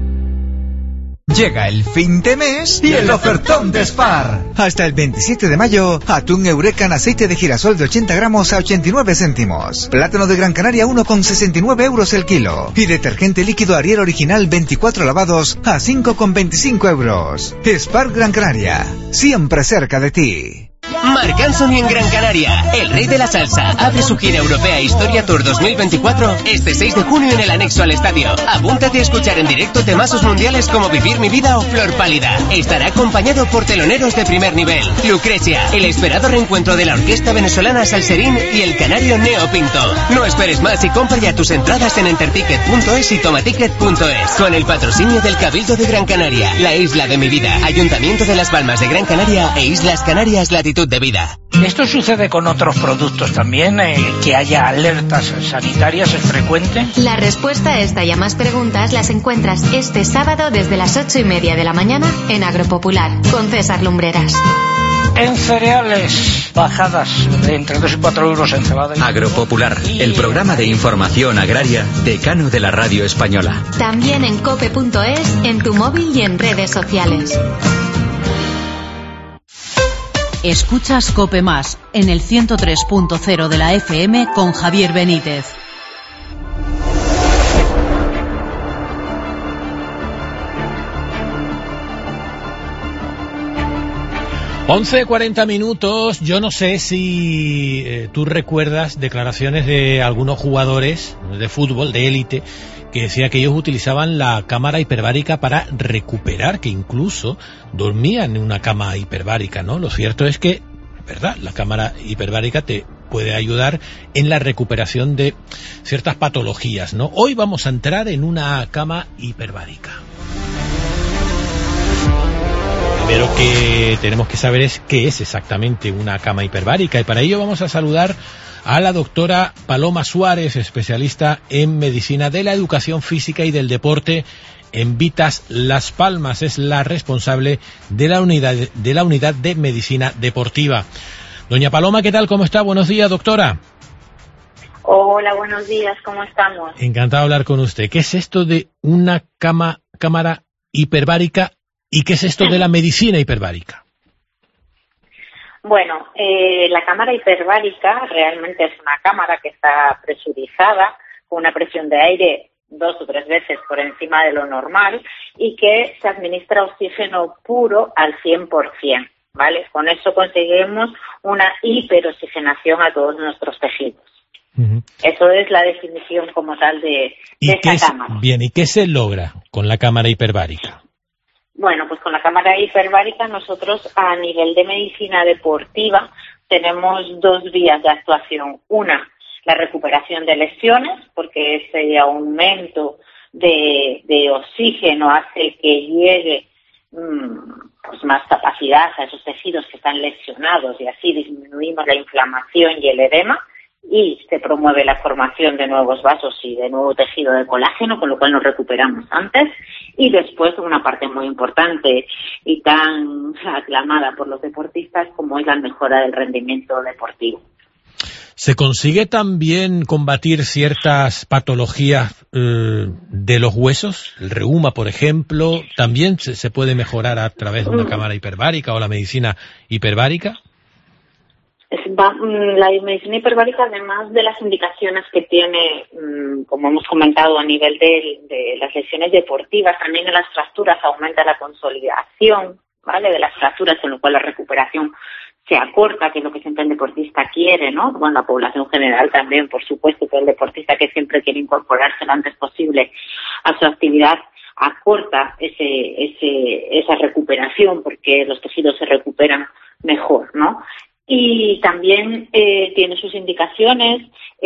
Llega el fin de mes y el ofertón de Spar. Hasta el 27 de mayo, atún Eureka en aceite de girasol de 80 gramos a 89 céntimos. Plátano de Gran Canaria 1,69 euros el kilo. Y detergente líquido Ariel original 24 lavados a 5,25 euros. Spar Gran Canaria, siempre cerca de ti. Marc Anthony en Gran Canaria, el rey de la salsa, abre su gira europea Historia Tour 2024 este 6 de junio en el anexo al estadio. Apúntate a escuchar en directo temazos mundiales como Vivir mi vida o Flor pálida. Estará acompañado por teloneros de primer nivel, Lucrecia, el esperado reencuentro de la orquesta venezolana Salserín y el canario Neo Pinto. No esperes más y compra ya tus entradas en enterticket.es y tomaticket.es. Con el patrocinio del Cabildo de Gran Canaria, la isla de mi vida, Ayuntamiento de Las Palmas de Gran Canaria e Islas Canarias Latitud de Vida. ¿Esto sucede con otros productos también? ¿Que haya alertas sanitarias es frecuente? La respuesta a esta y a más preguntas las encuentras este sábado desde las 8:30 de la mañana en Agropopular, con César Lumbreras. En cereales, bajadas de entre 2 y 4 euros en cebada. Agropopular, el programa de información agraria decano de la radio española. También en cope.es, en tu móvil y en redes sociales. Escuchas Cope Más en el 103.0 de la FM con Javier Benítez. (11:40). Yo no sé si tú recuerdas declaraciones de algunos jugadores de fútbol de élite que decía que ellos utilizaban la cámara hiperbárica para recuperar, que incluso dormían en una cama hiperbárica, ¿no? Lo cierto es que, ¿verdad?, la cámara hiperbárica te puede ayudar en la recuperación de ciertas patologías, ¿no? Hoy vamos a entrar en una cama hiperbárica. Lo primero que tenemos que saber es qué es exactamente una cama hiperbárica, y para ello vamos a saludar a la doctora Paloma Suárez, especialista en medicina de la educación física y del deporte en Vitas Las Palmas. Es la responsable de la unidad de medicina deportiva. Doña Paloma, ¿qué tal? ¿Cómo está? Buenos días, doctora. Hola, buenos días, ¿cómo estamos? Encantado de hablar con usted. ¿Qué es esto de una cámara hiperbárica y qué es esto de la medicina hiperbárica? Bueno, la cámara hiperbárica realmente es una cámara que está presurizada con una presión de aire 2 o 3 veces por encima de lo normal y que se administra oxígeno puro al 100%, ¿vale? Con eso conseguimos una hiperoxigenación a todos nuestros tejidos. Uh-huh. Eso es la definición como tal de esta cámara. Bien, ¿y qué se logra con la cámara hiperbárica? Bueno, pues con la cámara hiperbárica nosotros a nivel de medicina deportiva tenemos 2 vías de actuación. Una, la recuperación de lesiones, porque ese aumento de oxígeno hace que llegue pues más capacidad a esos tejidos que están lesionados y así disminuimos la inflamación y el edema. Y se promueve la formación de nuevos vasos y de nuevo tejido de colágeno, con lo cual nos recuperamos antes. Y después una parte muy importante y tan aclamada por los deportistas como es la mejora del rendimiento deportivo. ¿Se consigue también combatir ciertas patologías de los huesos? El reuma, por ejemplo, ¿también se puede mejorar a través de una cámara hiperbárica o la medicina hiperbárica? La medicina hiperbárica, además de las indicaciones que tiene, como hemos comentado, a nivel de las lesiones deportivas, también en las fracturas aumenta la consolidación, ¿vale?, de las fracturas, con lo cual la recuperación se acorta, que es lo que siempre el deportista quiere, ¿no? Bueno, la población general también, por supuesto, pero el deportista que siempre quiere incorporarse lo antes posible a su actividad acorta esa recuperación porque los tejidos se recuperan mejor, ¿no? Y también tiene sus indicaciones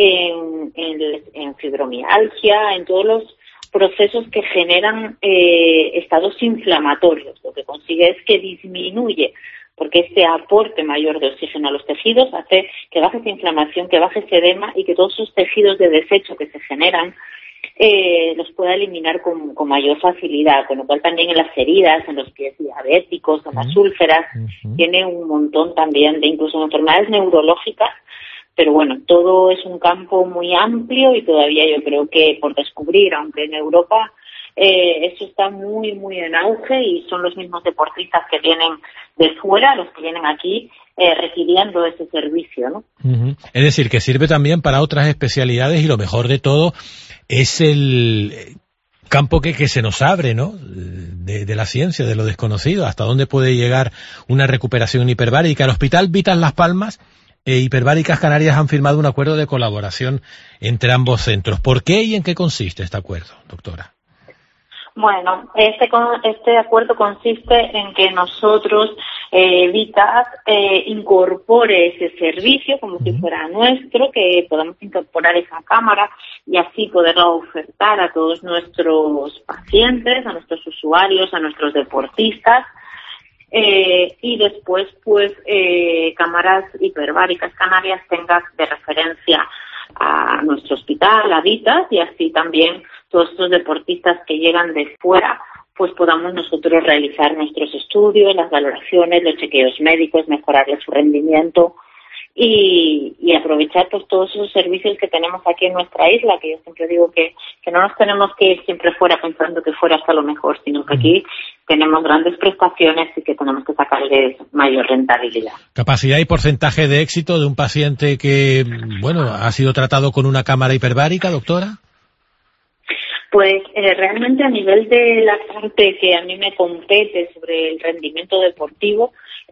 en fibromialgia, en todos los procesos que generan estados inflamatorios. Lo que consigue es que disminuye, porque este aporte mayor de oxígeno a los tejidos hace que baje esa inflamación, que baje ese edema y que todos esos tejidos de desecho que se generan los pueda eliminar con mayor facilidad, con lo cual también en las heridas, en los pies diabéticos, en las úlceras, tiene un montón también de incluso enfermedades neurológicas, pero bueno, todo es un campo muy amplio y todavía yo creo que por descubrir, aunque en Europa eso está muy, muy en auge y son los mismos deportistas que vienen de fuera los que vienen aquí requiriendo ese servicio, ¿no? Uh-huh. Es decir, que sirve también para otras especialidades y lo mejor de todo es el campo que se nos abre, ¿no?, de la ciencia, de lo desconocido, hasta dónde puede llegar una recuperación hiperbárica. El Hospital Vitas Las Palmas e Hiperbáricas Canarias han firmado un acuerdo de colaboración entre ambos centros. ¿Por qué y en qué consiste este acuerdo, doctora? Bueno, este acuerdo consiste en que nosotros, Vitas, incorpore ese servicio como si fuera nuestro, que podamos incorporar esa cámara y así poderla ofertar a todos nuestros pacientes, a nuestros usuarios, a nuestros deportistas. Y después, pues, Cámaras Hiperbáricas Canarias tenga de referencia a nuestro hospital, a Vitas, y así también todos estos deportistas que llegan de fuera, pues podamos nosotros realizar nuestros estudios, las valoraciones, los chequeos médicos, mejorarles su rendimiento y aprovechar pues todos esos servicios que tenemos aquí en nuestra isla, que yo siempre digo que no nos tenemos que ir siempre fuera pensando que fuera hasta lo mejor, sino que aquí tenemos grandes prestaciones y que tenemos que sacarles mayor rentabilidad. ¿Capacidad y porcentaje de éxito de un paciente que, bueno, ha sido tratado con una cámara hiperbárica, doctora? Pues realmente a nivel de la parte que a mí me compete sobre el rendimiento deportivo,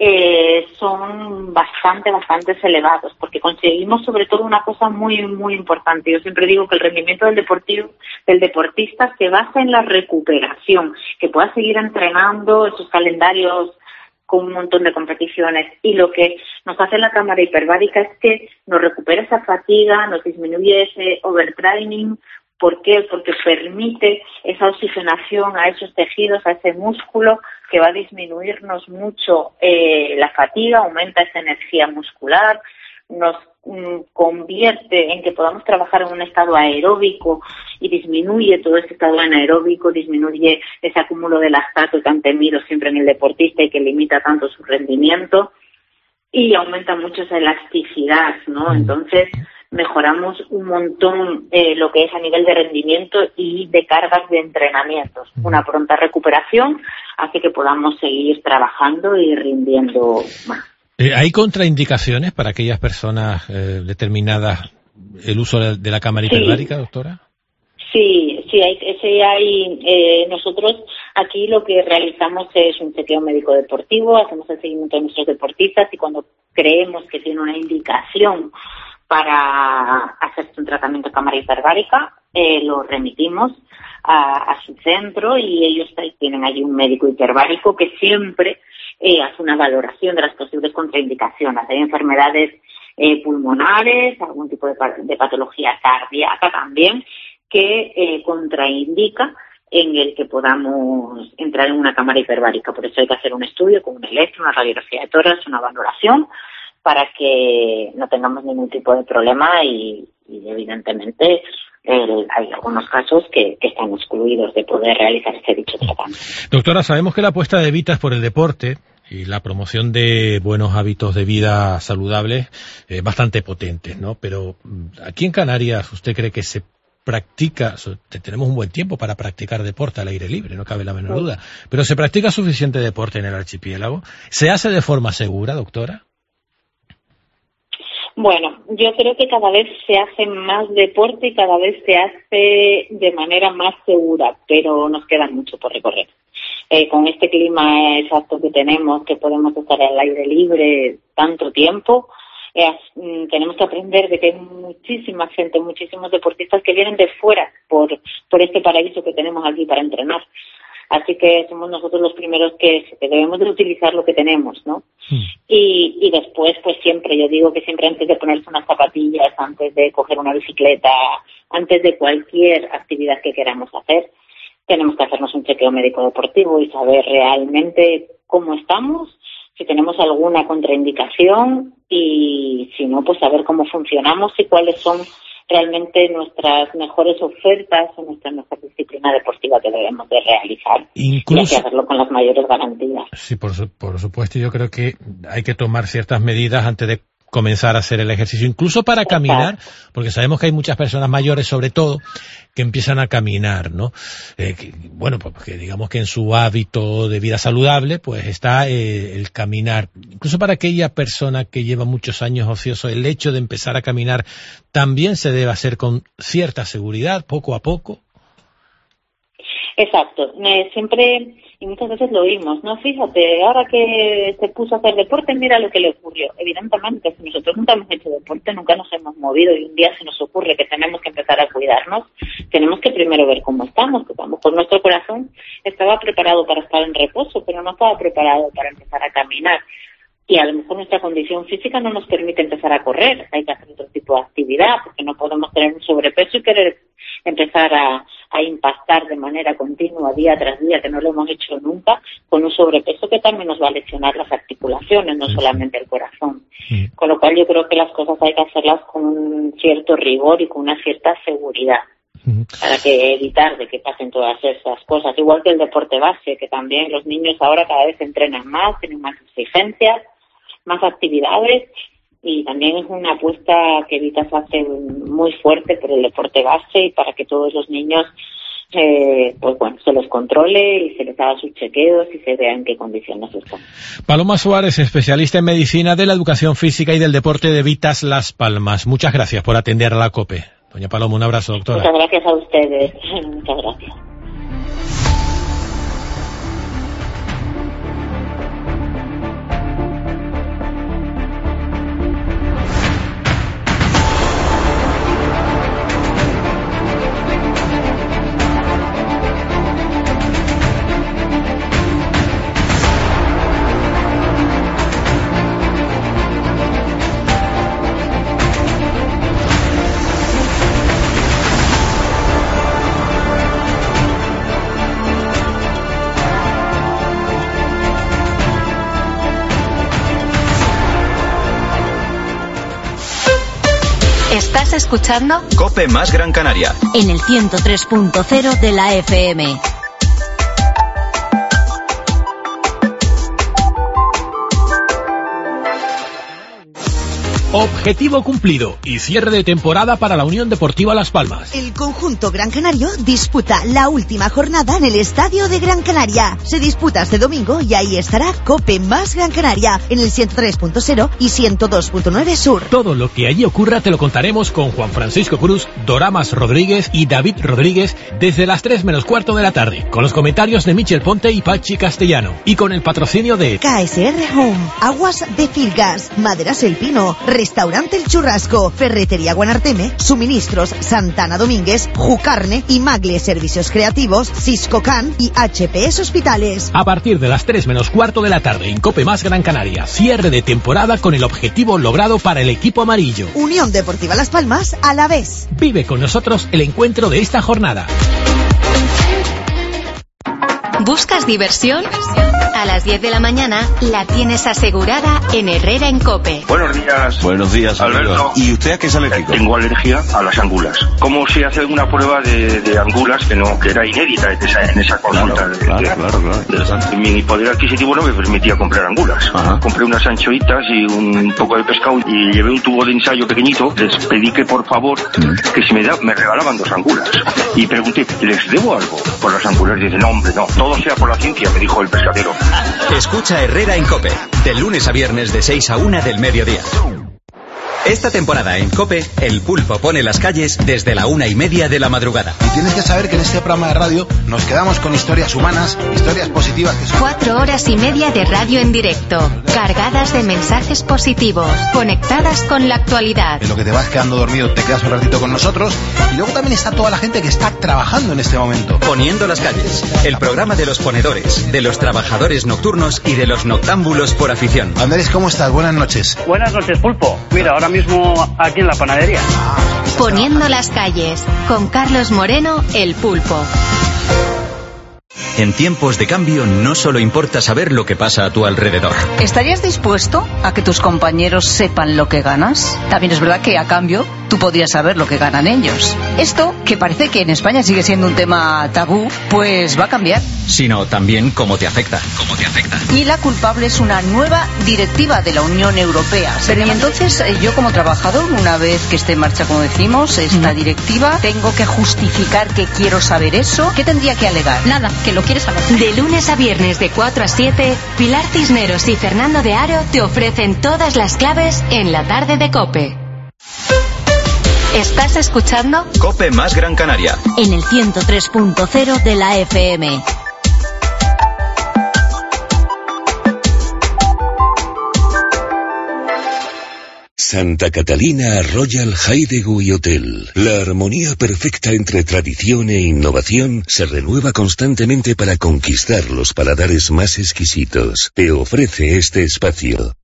son bastante elevados, porque conseguimos sobre todo una cosa muy importante. Yo siempre digo que el rendimiento del deportista se basa en la recuperación, que pueda seguir entrenando esos calendarios con un montón de competiciones, y lo que nos hace la cámara hiperbárica es que nos recupera esa fatiga, nos disminuye ese overtraining. ¿Por qué? Porque permite esa oxigenación a esos tejidos, a ese músculo, que va a disminuirnos mucho la fatiga, aumenta esa energía muscular, nos convierte en que podamos trabajar en un estado aeróbico y disminuye todo ese estado anaeróbico, disminuye ese acúmulo de lactato tan temido siempre en el deportista y que limita tanto su rendimiento, y aumenta mucho esa elasticidad, ¿no? Entonces mejoramos un montón lo que es a nivel de rendimiento y de cargas de entrenamientos. Una pronta recuperación hace que podamos seguir trabajando y rindiendo más. ¿Hay contraindicaciones para aquellas personas determinadas el uso de la cámara hiperbárica, doctora? Sí, hay. Nosotros aquí lo que realizamos es un chequeo médico deportivo, hacemos el seguimiento de nuestros deportistas, y cuando creemos que tiene una indicación para hacerse un tratamiento de cámara hiperbárica, lo remitimos a su centro, y ellos tienen allí un médico hiperbárico que siempre hace una valoración de las posibles contraindicaciones. Hay enfermedades pulmonares, algún tipo de patología cardíaca también, que contraindica en el que podamos entrar en una cámara hiperbárica. Por eso hay que hacer un estudio con un electro, una radiografía de tórax, una valoración, para que no tengamos ningún tipo de problema y evidentemente hay algunos casos que están excluidos de poder realizar este dicho tratamiento. Doctora, sabemos que la apuesta de Vitas por el deporte y la promoción de buenos hábitos de vida saludables es bastante potente, ¿no? Pero aquí en Canarias, ¿usted cree que se practica, tenemos un buen tiempo para practicar deporte al aire libre, no cabe la menor duda, pero se practica suficiente deporte en el archipiélago? ¿Se hace de forma segura, doctora? Bueno, yo creo que cada vez se hace más deporte y cada vez se hace de manera más segura, pero nos queda mucho por recorrer. Con este clima exacto que tenemos, que podemos estar al aire libre tanto tiempo, tenemos que aprender de que hay muchísima gente, muchísimos deportistas que vienen de fuera por este paraíso que tenemos aquí para entrenar. Así que somos nosotros los primeros que debemos de utilizar lo que tenemos, ¿no? Y después, pues siempre, yo digo que siempre antes de ponerse unas zapatillas, antes de coger una bicicleta, antes de cualquier actividad que queramos hacer, tenemos que hacernos un chequeo médico deportivo y saber realmente cómo estamos, si tenemos alguna contraindicación, y si no, pues saber cómo funcionamos y cuáles son realmente nuestras mejores ofertas o nuestra mejor disciplina deportiva que debemos de realizar. Incluso, y hacerlo con las mayores garantías. Sí, por supuesto. Yo creo que hay que tomar ciertas medidas antes de comenzar a hacer el ejercicio, incluso para caminar, porque sabemos que hay muchas personas mayores, sobre todo, que empiezan a caminar, ¿no? Porque digamos que en su hábito de vida saludable, pues está el caminar. Incluso para aquella persona que lleva muchos años ocioso, el hecho de empezar a caminar también se debe hacer con cierta seguridad, poco a poco. Exacto, siempre y muchas veces lo oímos, ¿no? Fíjate, ahora que se puso a hacer deporte, mira lo que le ocurrió. Evidentemente, si nosotros nunca hemos hecho deporte, nunca nos hemos movido y un día se nos ocurre que tenemos que empezar a cuidarnos, tenemos que primero ver cómo estamos, que a lo mejor nuestro corazón estaba preparado para estar en reposo, pero no estaba preparado para empezar a caminar. Y a lo mejor nuestra condición física no nos permite empezar a correr, hay que hacer otro tipo de actividad, porque no podemos tener un sobrepeso y querer empezar a impactar de manera continua, día tras día, que no lo hemos hecho nunca, con un sobrepeso que también nos va a lesionar las articulaciones, no solamente el corazón. Con lo cual yo creo que las cosas hay que hacerlas con un cierto rigor y con una cierta seguridad, para que evitar de que pasen todas esas cosas. Igual que el deporte base, que también los niños ahora cada vez entrenan más, tienen más exigencias, más actividades, y también es una apuesta que Vitas hace muy fuerte por el deporte base y para que todos los niños pues bueno, se los controle y se les haga sus chequeos y se vea en qué condiciones están. Paloma Suárez, especialista en medicina de la educación física y del deporte de Vitas Las Palmas. Muchas gracias por atender a la COPE. Doña Paloma, un abrazo, doctora. Muchas gracias a ustedes. Muchas gracias. ¿Estás escuchando? COPE más Gran Canaria. En el 103.0 de la FM. Objetivo cumplido y cierre de temporada para la Unión Deportiva Las Palmas. El conjunto Gran Canario disputa la última jornada en el Estadio de Gran Canaria. Se disputa este domingo y ahí estará COPE más Gran Canaria en el 103.0 y 102.9 Sur. Todo lo que allí ocurra te lo contaremos con Juan Francisco Cruz, Doramas Rodríguez y David Rodríguez desde las 3 menos cuarto de la tarde, con los comentarios de Michel Ponte y Pachi Castellano y con el patrocinio de KSR Home, Aguas de Filgas, Maderas El Pino, Restaurante El Churrasco, Ferretería Guanarteme, Suministros Santana Domínguez, Jucarne y Magle Servicios Creativos, Cisco Can y HPS Hospitales. A partir de las 3 menos cuarto de la tarde en COPE más Gran Canaria, cierre de temporada con el objetivo logrado para el equipo amarillo. Unión Deportiva Las Palmas a la vez. Vive con nosotros el encuentro de esta jornada. ¿Buscas diversión? A las 10 de la mañana la tienes asegurada en Herrera en COPE. Buenos días. Buenos días, Alberto. ¿Y usted a qué es alérgico? Tengo alergia a las angulas. ¿Cómo se hace una prueba de angulas que era inédita en esa consulta? Claro. Mi poder adquisitivo no me permitía comprar angulas. Ajá. Compré unas anchoitas y un poco de pescado y llevé un tubo de ensayo pequeñito. Les pedí que por favor que si me regalaban 2 angulas. Y pregunté, ¿les debo algo por las angulas? Y dicen, no hombre, no, todo sea por la ciencia, me dijo el pescadero. Escucha Herrera en COPE, de lunes a viernes de 6 a 1 del mediodía. Esta temporada en COPE, el pulpo pone las calles desde la 1:30 de la madrugada. Y tienes que saber que en este programa de radio nos quedamos con historias humanas, historias positivas que son... 4 horas y media de radio en directo, cargadas de mensajes positivos, conectadas con la actualidad. En lo que te vas quedando dormido te quedas un ratito con nosotros. Y luego también está toda la gente que está trabajando en este momento. Poniendo las calles, el programa de los ponedores, de los trabajadores nocturnos y de los noctámbulos por afición. Andrés, ¿cómo estás? Buenas noches. Buenas noches, pulpo. Mira, ahora mismo aquí en la panadería. Poniendo las calles, con Carlos Moreno, el pulpo. En tiempos de cambio no solo importa saber lo que pasa a tu alrededor. ¿Estarías dispuesto a que tus compañeros sepan lo que ganas? También es verdad que a cambio tú podrías saber lo que ganan ellos. Esto, que parece que en España sigue siendo un tema tabú, pues va a cambiar. Sino también cómo te afecta. Y la culpable es una nueva directiva de la Unión Europea. Pero y entonces yo como trabajador, una vez que esté en marcha, como decimos, esta directiva, tengo que justificar que quiero saber eso. ¿Qué tendría que alegar? Nada, que lo quieres saber. De lunes a viernes de 4 a 7, Pilar Cisneros y Fernando de Aro te ofrecen todas las claves en la tarde de COPE. Estás escuchando COPE más Gran Canaria. En el 103.0 de la FM. Santa Catalina Royal Hideaway Hotel. La armonía perfecta entre tradición e innovación se renueva constantemente para conquistar los paladares más exquisitos. Te ofrece este espacio.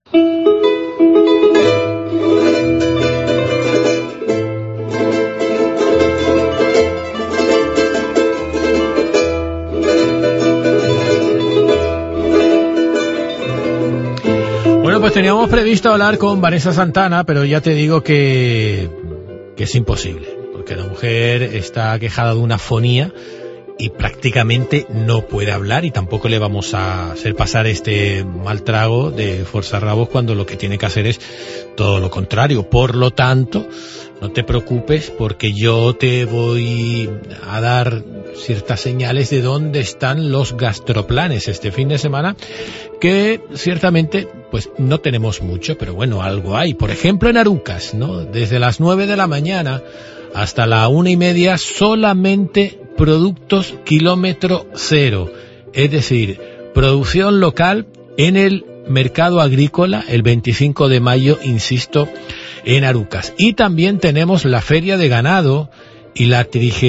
Pues teníamos previsto hablar con Vanessa Santana, pero ya te digo que es imposible, porque la mujer está quejada de una afonía y prácticamente no puede hablar, y tampoco le vamos a hacer pasar este mal trago de forzarrabos cuando lo que tiene que hacer es todo lo contrario. Por lo tanto, no te preocupes, porque yo te voy a dar ciertas señales de dónde están los gastroplanes este fin de semana, que ciertamente pues no tenemos mucho, pero bueno, algo hay. Por ejemplo, en Arucas, ¿no? Desde las 9 de la mañana hasta la 1:30 solamente productos kilómetro cero, es decir, producción local en el mercado agrícola el 25 de mayo, insisto, en Arucas. Y también tenemos la Feria de Ganado y la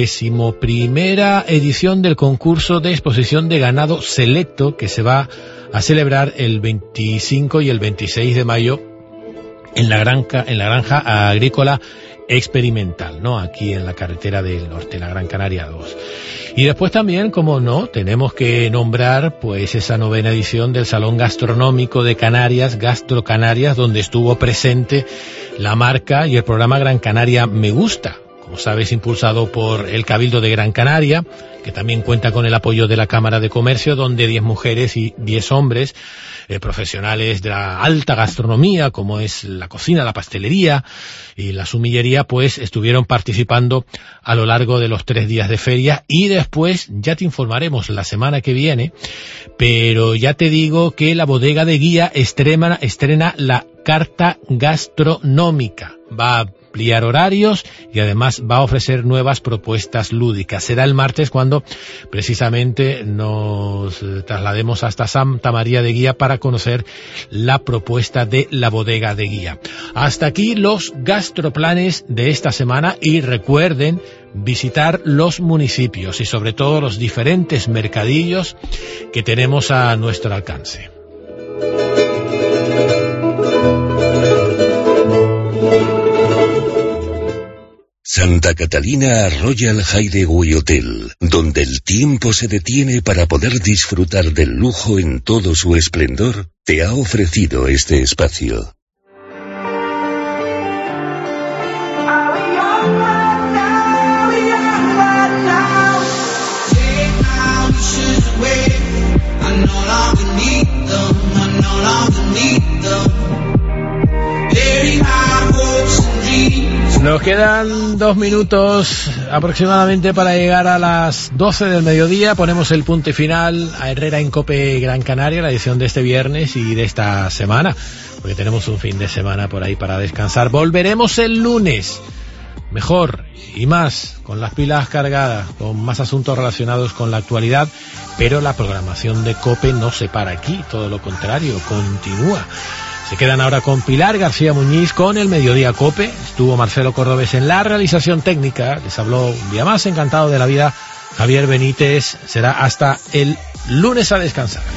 31ª edición del concurso de exposición de ganado selecto, que se va a celebrar el 25 y el 26 de mayo en la granja agrícola experimental, ¿no? Aquí en la carretera del norte, la Gran Canaria 2. Y después también, como no, tenemos que nombrar pues esa 9ª edición del Salón Gastronómico de Canarias, Gastro Canarias, donde estuvo presente la marca y el programa Gran Canaria Me Gusta, como sabes, impulsado por el Cabildo de Gran Canaria, que también cuenta con el apoyo de la Cámara de Comercio, donde 10 mujeres y 10 hombres, profesionales de la alta gastronomía, como es la cocina, la pastelería y la sumillería, pues estuvieron participando a lo largo de los 3 días de feria, y después ya te informaremos la semana que viene, pero ya te digo que la bodega de Guía estrena la carta gastronómica. Va a ampliar horarios y además va a ofrecer nuevas propuestas lúdicas. Será el martes cuando precisamente nos traslademos hasta Santa María de Guía para conocer la propuesta de la bodega de Guía. Hasta aquí los gastroplanes de esta semana, y recuerden visitar los municipios y sobre todo los diferentes mercadillos que tenemos a nuestro alcance. Santa Catalina Royal Hideaway Hotel, donde el tiempo se detiene para poder disfrutar del lujo en todo su esplendor, te ha ofrecido este espacio. Nos quedan 2 minutos aproximadamente para llegar a las 12 del mediodía. Ponemos el punto y final a Herrera en COPE Gran Canaria, la edición de este viernes y de esta semana, porque tenemos un fin de semana por ahí para descansar. Volveremos el lunes, mejor y más, con las pilas cargadas, con más asuntos relacionados con la actualidad, pero la programación de COPE no se para aquí, todo lo contrario, continúa. Se quedan ahora con Pilar García Muñiz con el Mediodía COPE. Estuvo Marcelo Cordobés en la realización técnica. Les habló un día más, encantado de la vida, Javier Benítez. Será hasta el lunes a descansar.